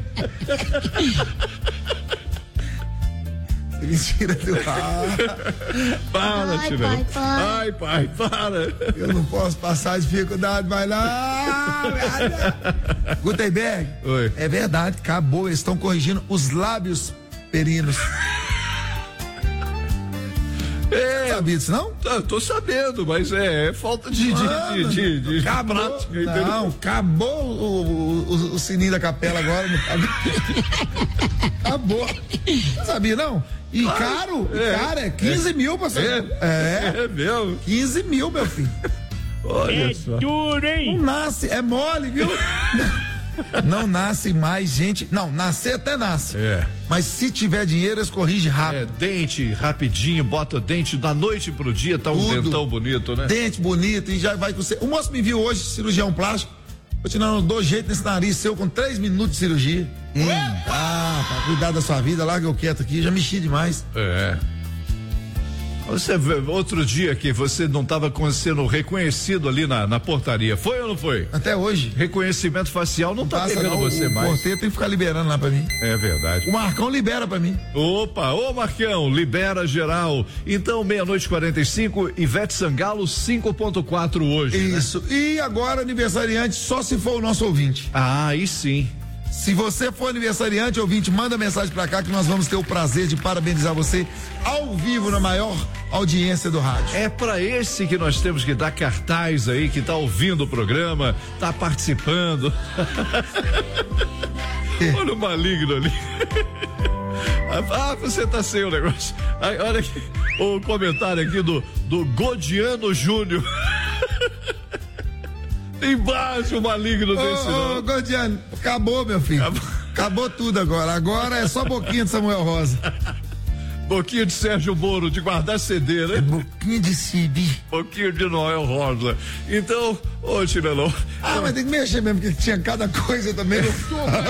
Mentira do ar. Para, Ai, Tirão. pai, pai. Ai, pai, para. Eu não posso passar dificuldade, vai lá. Gutenberg, Oi. é verdade, acabou. Eles estão corrigindo os lábios perinos. É, Sabia disso, não? eu tô sabendo, mas é, é falta de, de, de, de, de, de prática, entendeu? Não, acabou o, o, o- o sininho da capela agora. Não acabou. Não sabia, não? E caro, é. cara, é quinze mil, pastor. É, É, é mesmo. quinze mil, meu filho. Olha só. Não nasce, é mole, viu? Não nasce mais gente. Não, nascer até nasce. É. Mas se tiver dinheiro, eles corrigem rápido. É, dente rapidinho, bota dente da noite pro dia, tá um Tudo. dentão bonito, né? Dente bonito e já vai com você. O moço me viu hoje, cirurgião plástico. Vou te dar um dou jeito nesse nariz seu com três minutos de cirurgia. Ah, pra cuidar da sua vida, larga eu quieto aqui, já mexi demais. É. Você vê, outro dia que você não estava sendo reconhecido ali na, na portaria, foi ou não foi? Até hoje. Reconhecimento facial não tá Passa pegando não, você o mais. porteiro tem que ficar liberando lá pra mim. É verdade. O Marcão libera pra mim. Opa, ô Marcão, libera geral. Então, meia-noite e quarenta e cinco, Ivete Sangalo cinco ponto quatro hoje. né? Isso. E agora, aniversariante, só se for o nosso ouvinte. Ah, aí sim. Se você for aniversariante, ouvinte, manda mensagem pra cá que nós vamos ter o prazer de parabenizar você ao vivo na maior audiência do rádio. É pra esse que nós temos que dar cartaz aí, que tá ouvindo o programa, tá participando. Olha o maligno ali. Ah, você tá sem o negócio. Aí, olha aqui, o comentário aqui do, do Godiano Júnior. Embaixo o maligno desse, Ô, ô, não. Gordiano, acabou, meu filho. Acabou. Acabou. tudo agora. Agora é só boquinha de Samuel Rosa. Boquinha de Sérgio Moro, de guardar C D, né? Boquinha de C D. Boquinha de Noel Rosa. Então, ô Tirelão. Ah, mas tem que mexer mesmo, porque tinha cada coisa também no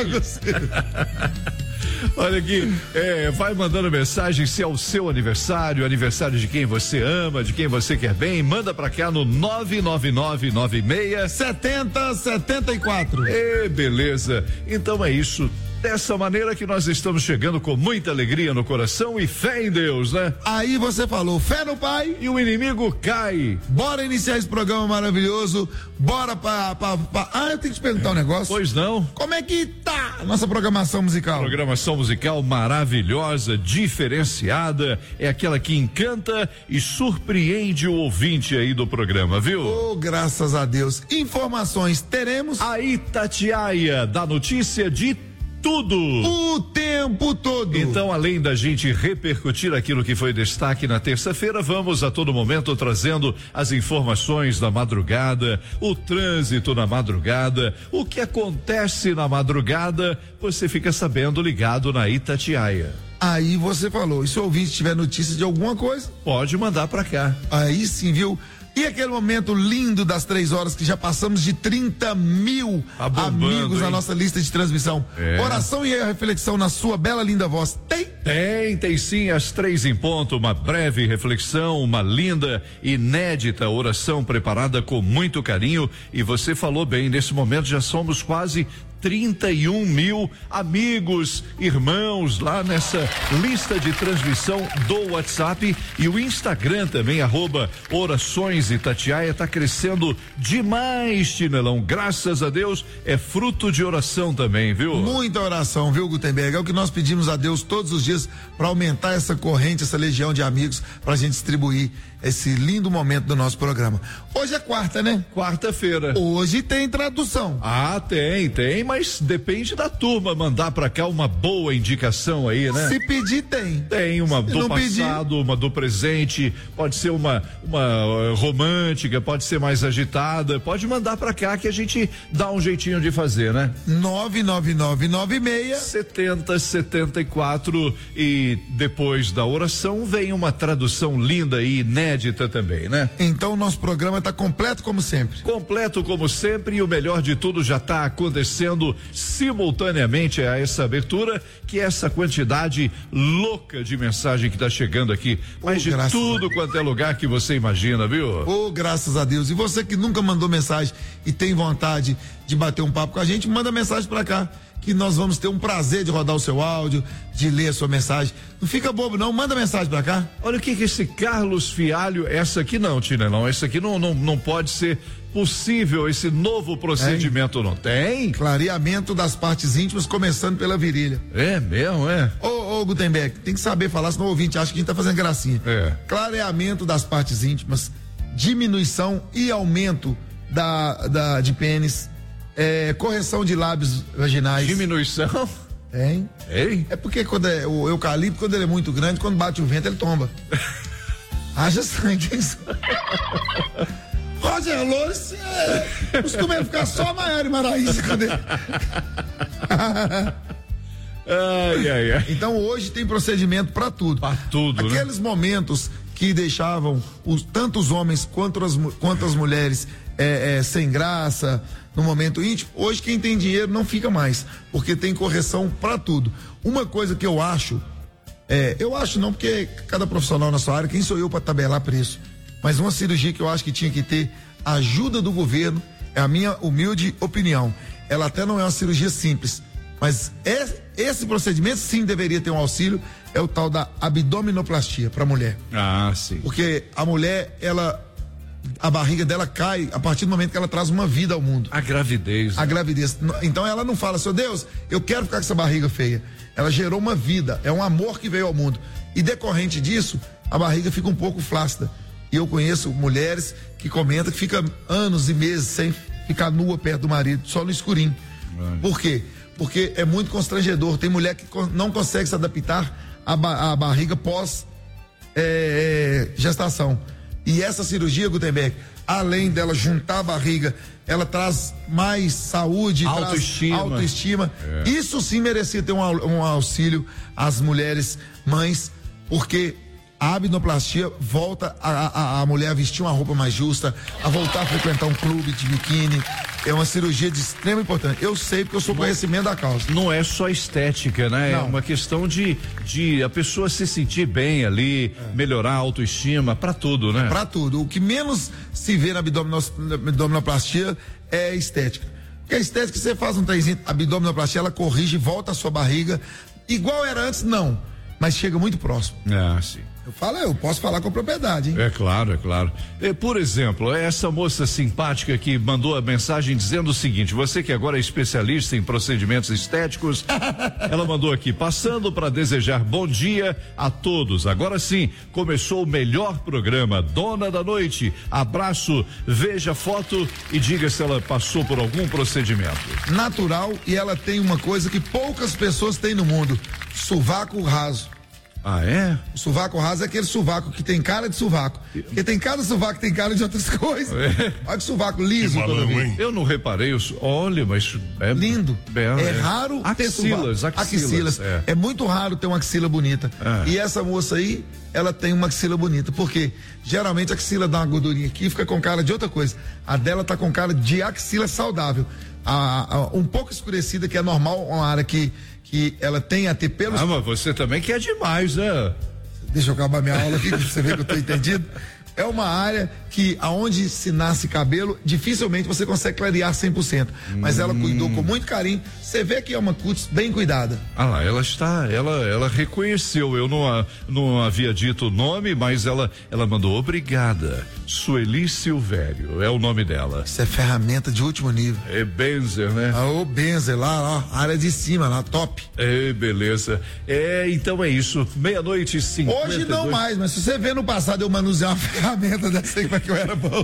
Olha aqui, é, vai mandando mensagem se é o seu aniversário, aniversário de quem você ama, de quem você quer bem, manda pra cá no nove nove nove nove seis setenta setenta e quatro. É, beleza. Então é isso. Dessa maneira que nós estamos chegando com muita alegria no coração e fé em Deus, né? Aí você falou, fé no Pai. E o inimigo cai. Bora iniciar esse programa maravilhoso. Bora pra, pra, pra... Ah, eu tenho que te perguntar um negócio. Pois não. Como é que tá a nossa programação musical? Programação musical maravilhosa, diferenciada, é aquela que encanta e surpreende o ouvinte aí do programa, viu? Oh, graças a Deus. Informações teremos. A Itatiaia, da notícia de tudo. O tempo todo. Então, além da gente repercutir aquilo que foi destaque na terça-feira, vamos a todo momento trazendo as informações da madrugada, o trânsito na madrugada, o que acontece na madrugada, você fica sabendo ligado na Itatiaia. Aí você falou, e se o ouvinte tiver notícia de alguma coisa? Pode mandar pra cá. Aí sim, viu? E aquele momento lindo das três horas que já passamos de trinta mil tá bombando, amigos na hein? nossa lista de transmissão. É. Oração e reflexão na sua bela, linda voz. Tem? Tem, tem sim, às três em ponto, uma breve reflexão, uma linda, inédita oração preparada com muito carinho. E você falou bem, nesse momento já somos quase trinta e um mil amigos, irmãos lá nessa lista de transmissão do WhatsApp e o Instagram também, arroba Orações Itatiaia, tá crescendo demais, Tinelão, graças a Deus, é fruto de oração também, viu? Muita oração, viu, Gutenberg? É o que nós pedimos a Deus todos os dias para aumentar essa corrente, essa legião de amigos, pra gente distribuir esse lindo momento do nosso programa. Hoje é quarta, né? Quarta-feira. Hoje tem tradução. Ah, tem, tem, mas depende da turma mandar pra cá uma boa indicação aí, né? Se pedir, tem. Tem uma Se do não passado, pedir... uma do presente, pode ser uma uma uh, romântica, pode ser mais agitada, pode mandar pra cá que a gente dá um jeitinho de fazer, né? nove nove nove nove seis setenta setenta e quatro e depois da oração vem uma tradução linda e inédita também, né? Então o nosso programa está completo como sempre. Completo como sempre e o melhor de tudo já está acontecendo simultaneamente a essa abertura, que é essa quantidade louca de mensagem que está chegando aqui, mas Oh, de tudo quanto é lugar que você imagina, viu? Oh, graças a Deus. E você que nunca mandou mensagem e tem vontade de bater um papo com a gente, manda mensagem para cá, que nós vamos ter um prazer de rodar o seu áudio, de ler a sua mensagem. Não fica bobo não, manda mensagem pra cá. Olha o que que esse Carlos Fialho, essa aqui não, Tina, não, essa aqui não, não, não pode ser possível, esse novo procedimento, não tem? Clareamento das partes íntimas, começando pela virilha. É mesmo, é? Ô, ô Gutenberg, tem que saber falar, senão o ouvinte acha que a gente tá fazendo gracinha. É. Clareamento das partes íntimas, diminuição e aumento da, da de pênis, é, correção de lábios vaginais. Diminuição? Tem. Ei? É porque quando é, o eucalipto, quando ele é muito grande, quando bate o vento, ele tomba. Haja sangue. Roger Loures é, costuma ele ficar só a Maiara e Maraísa quando ele... Ai, ai, ai. Então hoje tem procedimento para tudo. Pra tudo, né? Aqueles momentos que deixavam os, tanto os homens quanto as, quanto as mulheres é, é, sem graça, no momento íntimo, hoje quem tem dinheiro não fica mais, porque tem correção para tudo. Uma coisa que eu acho, é, eu acho não, porque cada profissional na sua área, quem sou eu para tabelar preço? Mas uma cirurgia que eu acho que tinha que ter ajuda do governo, é a minha humilde opinião. Ela até não é uma cirurgia simples, mas é, esse procedimento sim deveria ter um auxílio, é o tal da abdominoplastia para mulher. Ah, sim. Porque a mulher, ela, a barriga dela cai a partir do momento que ela traz uma vida ao mundo. A gravidez. A gravidez. Então ela não fala, seu Deus, eu quero ficar com essa barriga feia. Ela gerou uma vida, é um amor que veio ao mundo. E decorrente disso, a barriga fica um pouco flácida. E eu conheço mulheres que comentam que fica anos e meses sem ficar nua perto do marido, só no escurinho. Ai. Por quê? Porque é muito constrangedor. Tem mulher que não consegue se adaptar à, ba- à barriga pós é, é, gestação. E essa cirurgia, Gutenberg, além dela juntar a barriga, ela traz mais saúde, Autoestima. traz autoestima. É. Isso sim merecia ter um, au- um auxílio às mulheres mães porque a abdominoplastia volta a, a, a mulher a vestir uma roupa mais justa, a voltar a frequentar um clube de biquíni. É uma cirurgia de extrema importância. Eu sei porque eu sou conhecimento da causa. Não é só estética, né? Não. É uma questão de, de a pessoa se sentir bem ali, é. melhorar a autoestima, pra tudo, né? Pra tudo. O que menos se vê na abdominoplastia é estética. Porque a estética, você faz um trenzinho, a abdominoplastia, ela corrige, volta a sua barriga. Igual era antes, não. Mas chega muito próximo. Ah, sim. Eu falo, eu posso falar com propriedade, hein? É claro, é claro. E, por exemplo, essa moça simpática que mandou a mensagem dizendo o seguinte: você que agora é especialista em procedimentos estéticos, ela mandou aqui, passando para desejar bom dia a todos. Agora sim, começou o melhor programa, Dona da Noite. Abraço, veja a foto e diga se ela passou por algum procedimento. Natural, e ela tem uma coisa que poucas pessoas têm no mundo: sovaco raso. Ah, é? O sovaco raso é aquele sovaco que tem cara de sovaco. Porque tem cada sovaco que tem cara de outras coisas. É. Olha que sovaco liso. Que balão, hein? Eu não reparei. Eu, olha, mas é lindo. É, é, é raro axilas, ter axilas. axilas. É. é muito raro ter uma axila bonita. É. E essa moça aí, ela tem uma axila bonita. Porque geralmente a axila dá uma gordurinha aqui e fica com cara de outra coisa. A dela tá com cara de axila saudável. A, a, um pouco escurecida, que é normal, uma área que que ela tem a ter pelos. Ah, mas você também quer demais, né? Deixa eu acabar minha aula aqui, pra você ver que eu tô entendido. É uma área que, aonde se nasce cabelo, dificilmente você consegue clarear cem por cento. Mas hum. ela cuidou com muito carinho. Você vê que é uma cutis bem cuidada. Ah lá, ela está, ela, ela reconheceu. Eu não, não havia dito o nome, mas ela, ela mandou obrigada. Sueli Silvério, é o nome dela. Isso é ferramenta de último nível. É Benzer, né? Ah, o Benzer lá, ó, área de cima lá, top. É, beleza. É, então é isso. Meia-noite e cinquenta. Hoje não mais, mas se você vê no passado eu manusear uma ferramenta dessa aí, que eu era bom.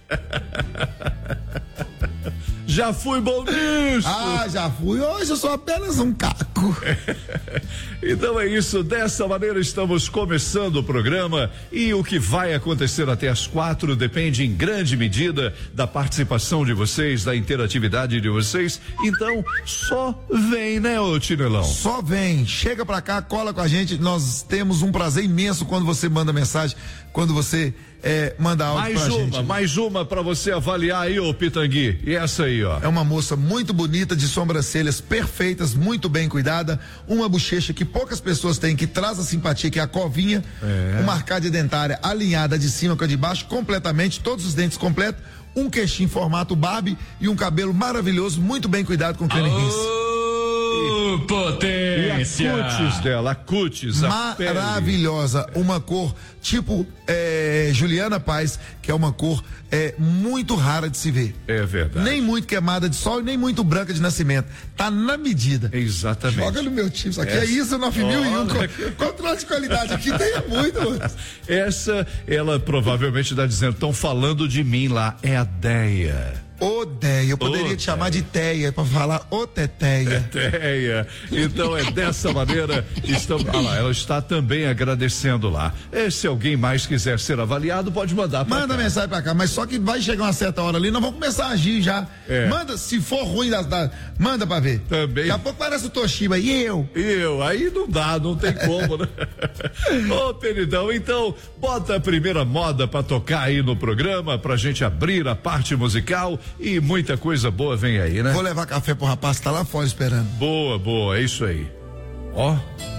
Já fui bom nisso. Ah, já fui. Hoje eu sou apenas um caco. Então é isso. Dessa maneira estamos começando o programa e o que vai acontecer até as quatro depende em grande medida da participação de vocês, da interatividade de vocês. Então só vem, né, ô Tinelão? Só vem. Chega pra cá, cola com a gente. Nós temos um prazer imenso quando você manda mensagem, quando você É, manda áudio mais pra uma, gente. Mais uma pra você avaliar aí, ô Pitangui. E essa aí, ó. É uma moça muito bonita, de sobrancelhas perfeitas, muito bem cuidada, uma bochecha que poucas pessoas têm, que traz a simpatia, que é a covinha, é. Uma arcádia dentária alinhada de cima com a de baixo, completamente, todos os dentes completos, um queixinho em formato Barbie e um cabelo maravilhoso, muito bem cuidado com creme rinse. Potência. E a cutis dela, a cutis, maravilhosa, a uma cor tipo é, Juliana Paz, que é uma cor é, muito rara de se ver. É verdade. Nem muito queimada de sol e nem muito branca de nascimento. Tá na medida. Exatamente. Joga no meu time, isso aqui Essa... é isso, nove mil e um. Controle de qualidade aqui tem muito. Essa, ela provavelmente está dizendo, estão falando de mim lá, é a Deia. Ô Deia, eu poderia Ô, te chamar de Teia pra falar ô Teteia. Teteia. Então é dessa maneira, estamos, ah lá, ela está também agradecendo lá. E se alguém mais quiser ser avaliado, pode mandar pra Manda cá. mensagem pra cá, mas só que vai chegar uma certa hora ali, nós vamos começar a agir já. É. Manda, se for ruim, das, das, manda pra ver. Também. Daqui a pouco parece o Toshiba, e eu? E eu, aí não dá, não tem como, né? Ô Peridão, então, bota a primeira moda pra tocar aí no programa, pra gente abrir a parte musical. E muita coisa boa vem aí, né? Vou levar café pro rapaz que tá lá fora esperando. Boa, boa, é isso aí. Ó.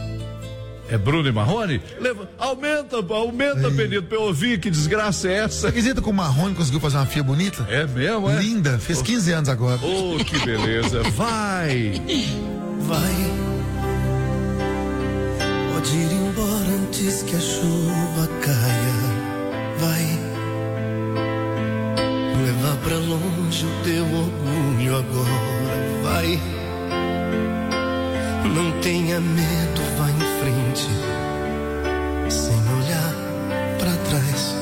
É Bruno e Marrone? Leva, aumenta, aumenta, Benito, pra eu ouvir, que desgraça é essa? Você acredita que o Marrone conseguiu fazer uma filha bonita? É mesmo, é? Linda, fez oh. quinze anos agora. Oh, que beleza. Vai! Vai. Pode ir embora antes que a chuva caia. Vai. Levar pra longe o teu orgulho agora, vai. Não tenha medo, vai em frente, sem olhar pra trás.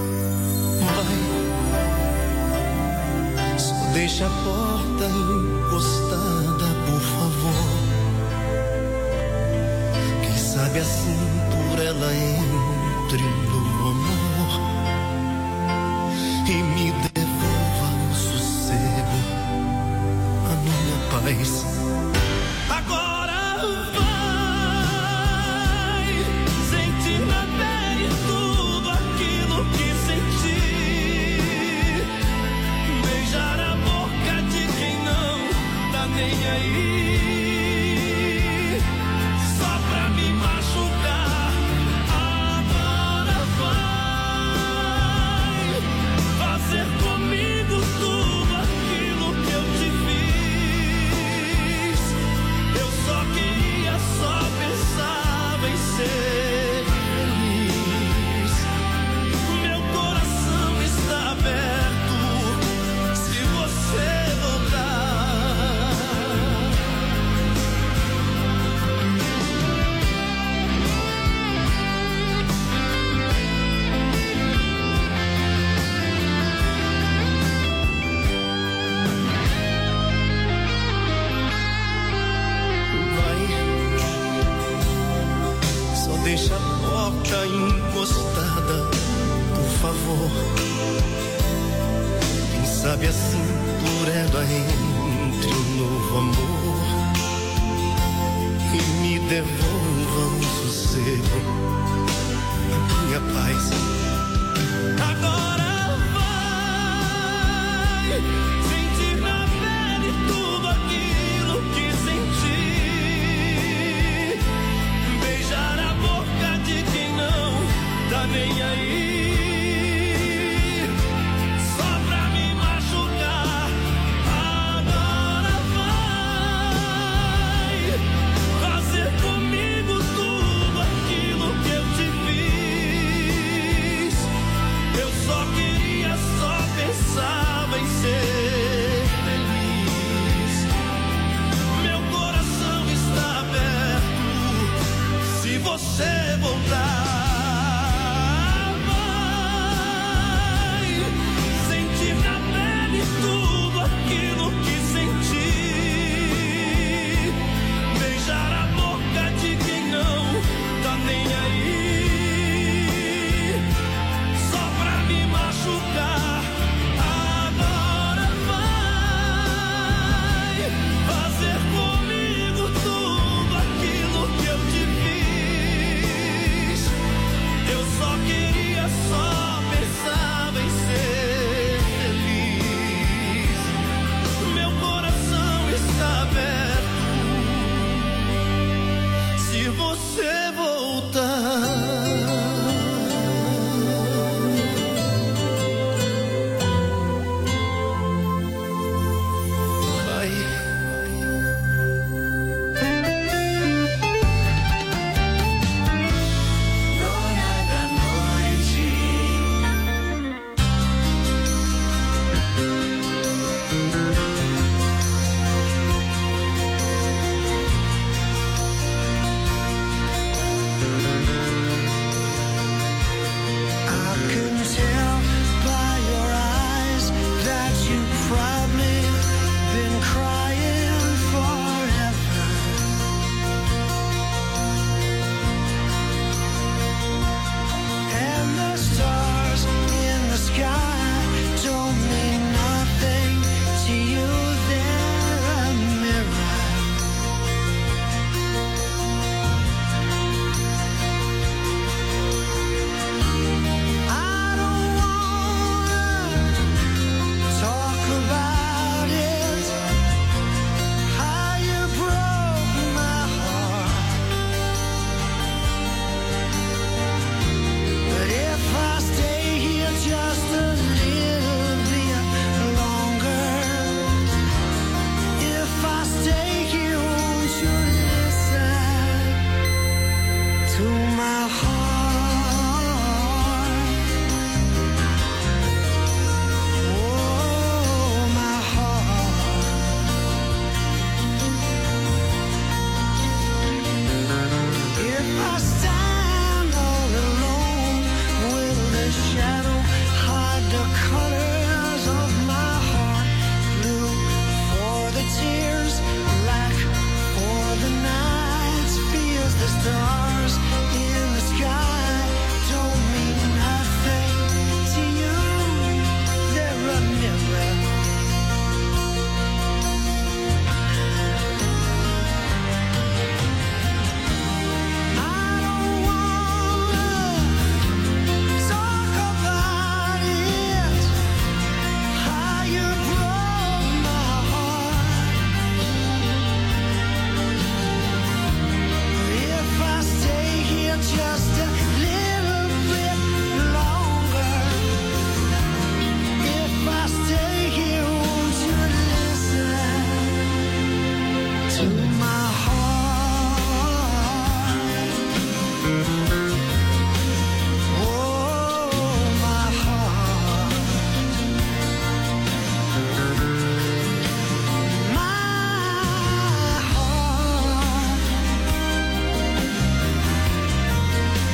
Vai. Só deixa a porta encostada, por favor. Quem sabe assim por ela entre no amor e me devolva o sossego, a minha paz. Agora vai, sem te deixa a porta encostada, por favor. Quem sabe assim por ela entre um novo amor e me devolva um sossego, a minha paz. Agora vai sentir na pele tudo aquilo que senti, beijar a boca de quem não tá nem aí, só pra me machucar. Agora vai fazer comigo tudo aquilo que eu te fiz. Eu só queria, só pensava em ser feliz. Meu coração está aberto, se você voltar. Vai sentir na pele tudo aquilo que senti, beijar a boca de quem não tá nem aí, só pra me machucar. Agora vai fazer comigo tudo aquilo que eu te fiz. Eu só queria, só pensava em ser feliz. Meu coração está aberto, se você voltar. Vai. Dona da noite. I can tell by your eyes that you've probably been crying forever. And the stars in the sky don't mean nothing to you. They're a mirror. I don't wanna talk about it, how you broke my heart. But if I stay here just a little bit longer, if I stay here, won't you listen to my heart? Oh, my heart. If I stand all alone, will the shadow hide the colors of my heart? Blue for the tears, black for the nights, fears the stars in the sky don't mean nothing to you. They're a mirror. I don't wanna talk about it, how you broke my heart. If I stay here just a little bit longer, if I stay here, won't you listen to my heart? Oh, my heart. My heart.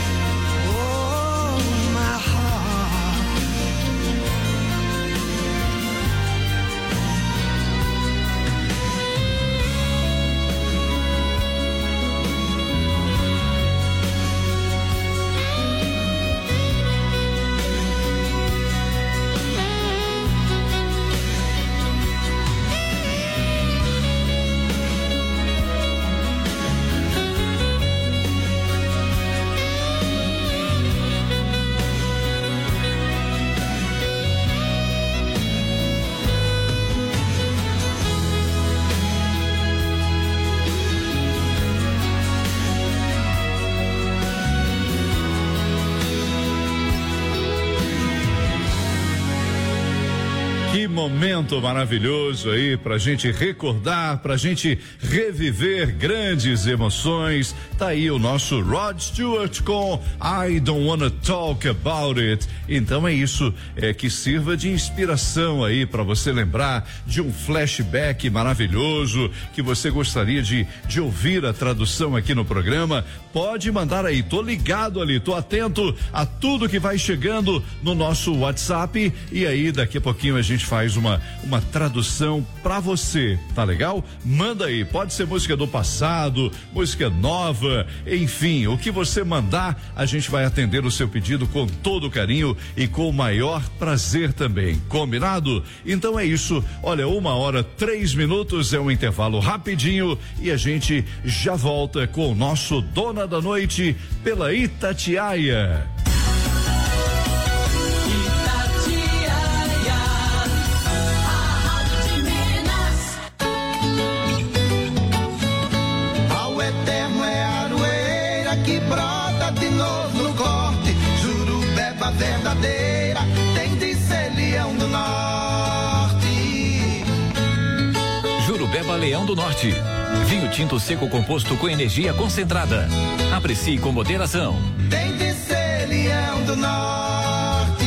momento maravilhoso aí pra gente recordar, pra gente reviver grandes emoções. Tá aí o nosso Rod Stewart com I Don't Wanna Talk About It. Então é isso, é que sirva de inspiração aí pra você lembrar de um flashback maravilhoso que você gostaria de, de ouvir a tradução aqui no programa. Pode mandar aí, tô ligado ali, tô atento a tudo que vai chegando no nosso WhatsApp e aí daqui a pouquinho a gente faz uma uma tradução pra você, tá legal? Manda aí, pode ser música do passado, música nova, enfim, o que você mandar, a gente vai atender o seu pedido com todo carinho e com o maior prazer também, combinado? Então é isso, olha, uma hora, três minutos, é um intervalo rapidinho e a gente já volta com o nosso Dona da Noite pela Itatiaia. Verdadeira tem de ser Leão do Norte. Jurubeba Leão do Norte. Vinho tinto seco composto com energia concentrada. Aprecie com moderação. Tem de ser Leão do Norte.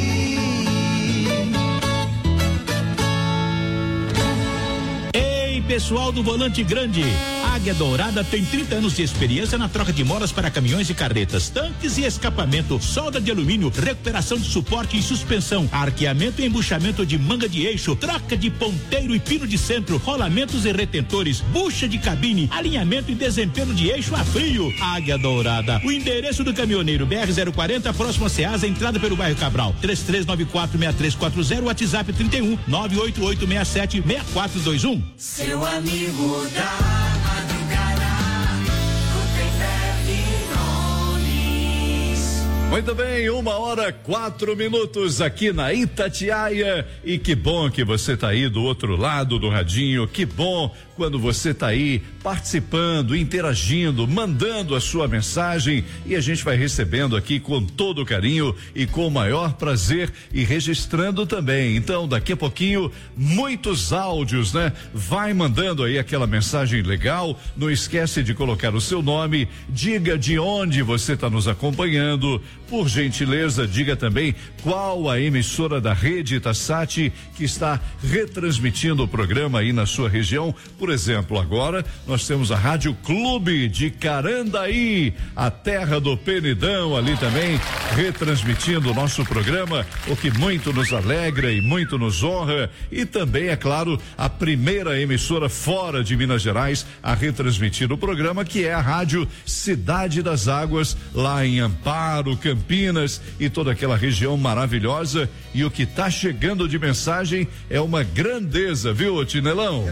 Ei, pessoal do Volante Grande. Águia Dourada tem trinta anos de experiência na troca de molas para caminhões e carretas, tanques e escapamento, solda de alumínio, recuperação de suporte e suspensão, arqueamento e embuchamento de manga de eixo, troca de ponteiro e pino de centro, rolamentos e retentores, bucha de cabine, alinhamento e desempenho de eixo a frio. Águia Dourada. O endereço do caminhoneiro B R zero quarenta, próximo a Ceasa, entrada pelo bairro Cabral. três três nove quatro, seis três quatro zero, WhatsApp trinta e um, nove oito oito seis sete, seis quatro dois um. Seu amigo da Muito bem, uma hora, quatro minutos aqui na Itatiaia e que bom que você tá aí do outro lado do radinho, que bom quando você tá aí participando, interagindo, mandando a sua mensagem e a gente vai recebendo aqui com todo carinho e com o maior prazer e registrando também. Então, daqui a pouquinho, muitos áudios, né? Vai mandando aí aquela mensagem legal, não esquece de colocar o seu nome, diga de onde você tá nos acompanhando. Por gentileza, diga também qual a emissora da rede Itasat que está retransmitindo o programa aí na sua região. Por exemplo, agora nós temos a Rádio Clube de Carandaí, a terra do Penidão, ali também retransmitindo o nosso programa, o que muito nos alegra e muito nos honra. E também, é claro, a primeira emissora fora de Minas Gerais a retransmitir o programa, que é a Rádio Cidade das Águas, lá em Amparo, Campinas e toda aquela região maravilhosa. E o que está chegando de mensagem é uma grandeza, viu, Tinelão?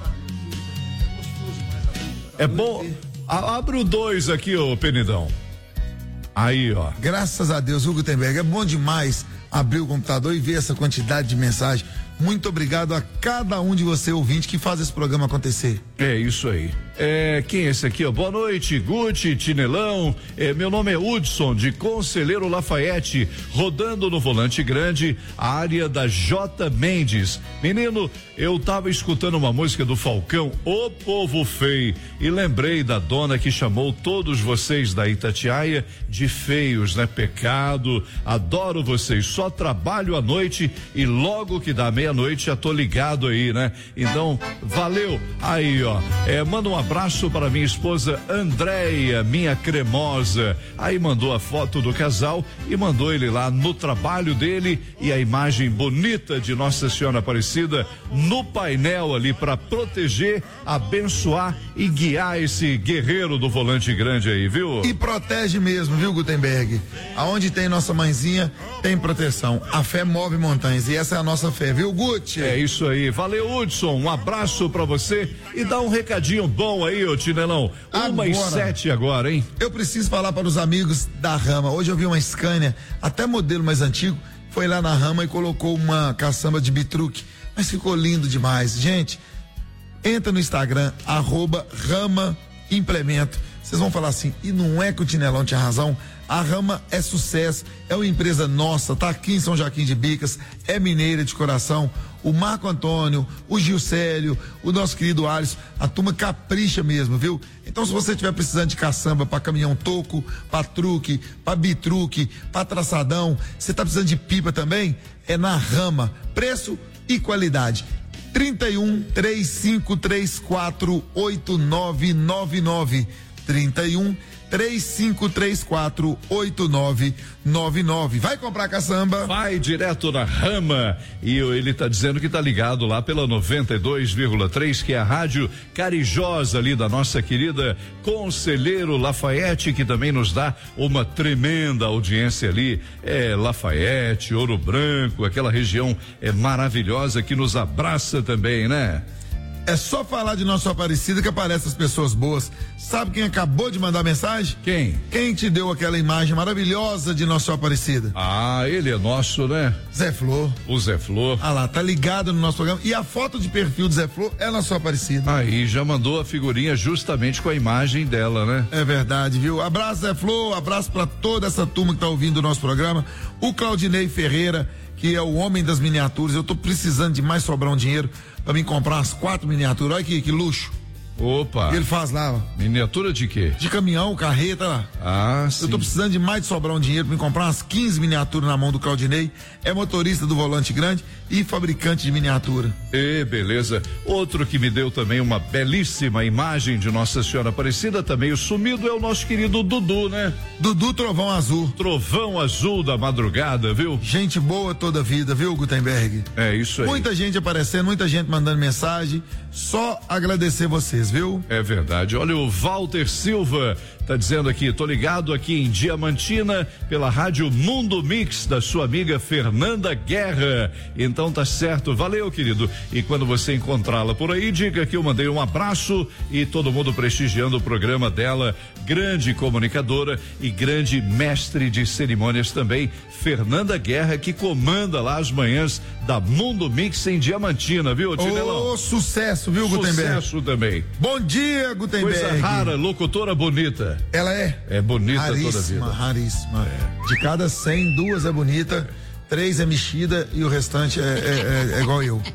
É bom. A, abre o dois aqui, ô Penidão. Aí, ó. Graças a Deus, Hugo Gutenberg, é bom demais abrir o computador e ver essa quantidade de mensagem. Muito obrigado a cada um de você, ouvinte, que faz esse programa acontecer. É isso aí. É, quem é esse aqui, ó? Boa noite, Guti, Tinelão. É, meu nome é Hudson, de Conselheiro Lafayette, rodando no Volante Grande, a área da J. Mendes. Menino, eu tava escutando uma música do Falcão, O Povo Feio, e lembrei da dona que chamou todos vocês da Itatiaia de feios, né? Pecado, adoro vocês, só trabalho à noite e logo que dá meia-noite já tô ligado aí, né? Então, valeu. Aí, ó, é, manda um abraço para minha esposa Andréia, minha cremosa. Aí mandou a foto do casal e mandou ele lá no trabalho dele e a imagem bonita de Nossa Senhora Aparecida no painel ali para proteger, abençoar e guiar esse guerreiro do Volante Grande aí, viu? E protege mesmo, viu, Gutenberg? Aonde tem nossa mãezinha, tem proteção. A fé move montanhas e essa é a nossa fé, viu, Guti? É isso aí. Valeu, Hudson. Um abraço pra você e dá um recadinho bom aí, ô Tinelão. Uma e sete agora, hein? Eu preciso falar para os amigos da Rama. Hoje eu vi uma Scania, até modelo mais antigo, foi lá na Rama e colocou uma caçamba de bitruque, mas ficou lindo demais. Gente, entra no Instagram, arroba Rama Implemento. Vocês vão falar assim, e não é que o Tinelão tinha razão? A Rama é sucesso, é uma empresa nossa, tá aqui em São Joaquim de Bicas, é mineira de coração. o Marco Antônio, o Gilcélio, o nosso querido Alisson, a turma capricha mesmo, viu? Então, se você estiver precisando de caçamba para caminhão toco, para truque, para bitruque, para traçadão, você tá precisando de pipa também? É na Rama, preço e qualidade. trinta e um, três cinco três quatro, oito nove nove nove. trinta e um, três cinco três quatro, oito nove nove nove. Vai comprar caçamba? Vai direto na Rama. E ele tá dizendo que tá ligado lá pela noventa e dois vírgula três, que é a rádio carijosa ali da nossa querida Conselheiro Lafayette, que também nos dá uma tremenda audiência ali. É Lafayette, Ouro Branco, aquela região é maravilhosa que nos abraça também, né? É só falar de Nossa Aparecida que aparecem as pessoas boas. Sabe quem acabou de mandar mensagem? Quem? Quem te deu aquela imagem maravilhosa de Nossa Aparecida? Ah, ele é nosso, né? Zé Flor. O Zé Flor. Ah lá, tá ligado no nosso programa. E a foto de perfil do Zé Flor é Nossa Aparecida. Aí já mandou a figurinha justamente com a imagem dela, né? É verdade, viu? Abraço, Zé Flor, abraço pra toda essa turma que tá ouvindo o nosso programa. O Claudinei Ferreira, que é o homem das miniaturas. Eu tô precisando de mais sobrar um dinheiro pra mim comprar umas quatro miniaturas. Olha aqui, que luxo. Opa. E ele faz lá, ó. Miniatura de quê? De caminhão, carreta lá. Ah, sim. Eu tô precisando de mais de sobrar um dinheiro pra me comprar umas quinze miniaturas na mão do Claudinei. É motorista do Volante Grande e fabricante de miniatura. E beleza. Outro que me deu também uma belíssima imagem de Nossa Senhora Aparecida, também o sumido, é o nosso querido Dudu, né? Dudu Trovão Azul. Trovão Azul da madrugada, viu? Gente boa toda a vida, viu, Gutenberg? É isso aí. Muita gente aparecendo, muita gente mandando mensagem. Só agradecer vocês, viu? É verdade. Olha, o Walter Silva tá dizendo aqui, tô ligado aqui em Diamantina pela rádio Mundo Mix da sua amiga Fernanda Guerra. Então tá certo, valeu, querido. E quando você encontrá-la por aí, diga que eu mandei um abraço e todo mundo prestigiando o programa dela, grande comunicadora e grande mestre de cerimônias também, Fernanda Guerra, que comanda lá as manhãs da Mundo Mix em Diamantina, viu, Tinelão? Ô, sucesso, viu, Gutenberg? Sucesso também. Bom dia, Gutenberg. Coisa rara, locutora bonita. Ela é? É bonita raríssima, toda a vida. Raríssima, é. De cada cem, duas é bonita, três é mexida e o restante é, é, é, é igual eu.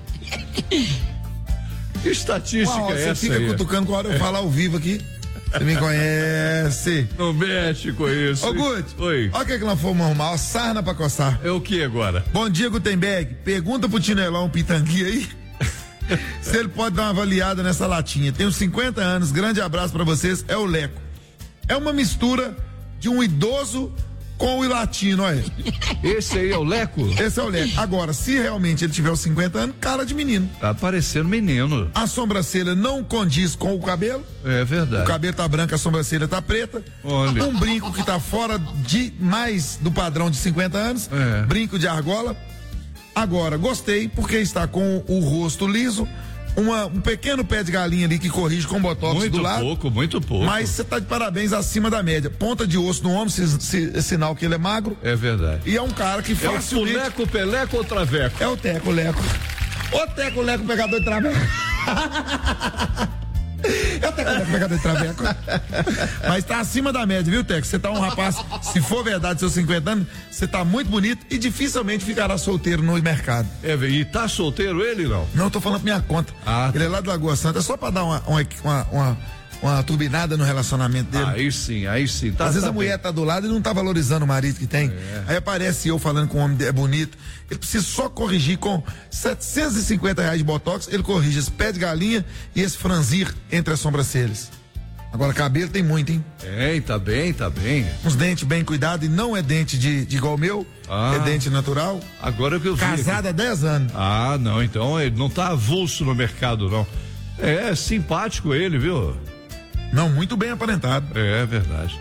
Que estatística Uau, é você essa fica aí? cutucando com a hora eu falar ao vivo aqui. Você me conhece. Não mexe com isso. Ô, Guti. Oi. Olha o que que nós fomos arrumar, ó, sarna pra coçar. É o que agora? Bom dia, Gutenberg. Pergunta pro Tinelão Pitangui aí se ele pode dar uma avaliada nessa latinha. Tenho cinquenta anos, grande abraço pra vocês. É o Leco. É uma mistura de um idoso com o latino, olha. Esse aí é o Leco? Esse é o Leco. Agora, se realmente ele tiver os cinquenta anos, cara de menino. Tá parecendo menino. A sobrancelha não condiz com o cabelo. É verdade. O cabelo tá branco, a sobrancelha tá preta. Olha. Um brinco que tá fora de mais do padrão de cinquenta anos. É. Brinco de argola. Agora, gostei porque está com o rosto liso. Uma, um pequeno pé de galinha ali que corrige com botox Muito do lado. Muito pouco, muito pouco. Mas você tá de parabéns acima da média. Ponta de osso no ombro, se, se, é sinal que ele é magro. É verdade. E é um cara que É facilmente... o Fuleco, Peleco ou Traveco? É o Teco Leco. Ô Teco Leco, pegador de traveco. É o Teco Leco, pegador de traveco. Mas tá acima da média, viu, Teco? Você tá um rapaz, se for verdade, seus cinquenta anos, você tá muito bonito e dificilmente ficará solteiro no mercado. É, e tá solteiro ele, não? Não, eu tô falando pra minha conta. Ah, ele é lá do Lagoa Santa, é só pra dar uma, uma, uma, uma, uma turbinada no relacionamento dele. Aí sim, aí sim. Tá, Às vezes tá a mulher bem. tá do lado e não tá valorizando o marido que tem. É. Aí aparece eu falando que o homem é bonito. Ele precisa só corrigir com setecentos e cinquenta reais de botox. Ele corrige esse pé de galinha e esse franzir entre as sobrancelhas. Agora, cabelo tem muito, hein? Tem, tá bem, tá bem. Uns dentes bem cuidados e não é dente de, de igual o meu. Ah. É dente natural. Agora que eu vi. Casado há dez anos. Ah, não, então ele não tá avulso no mercado, não. É simpático ele, viu? Não, muito bem aparentado. É verdade.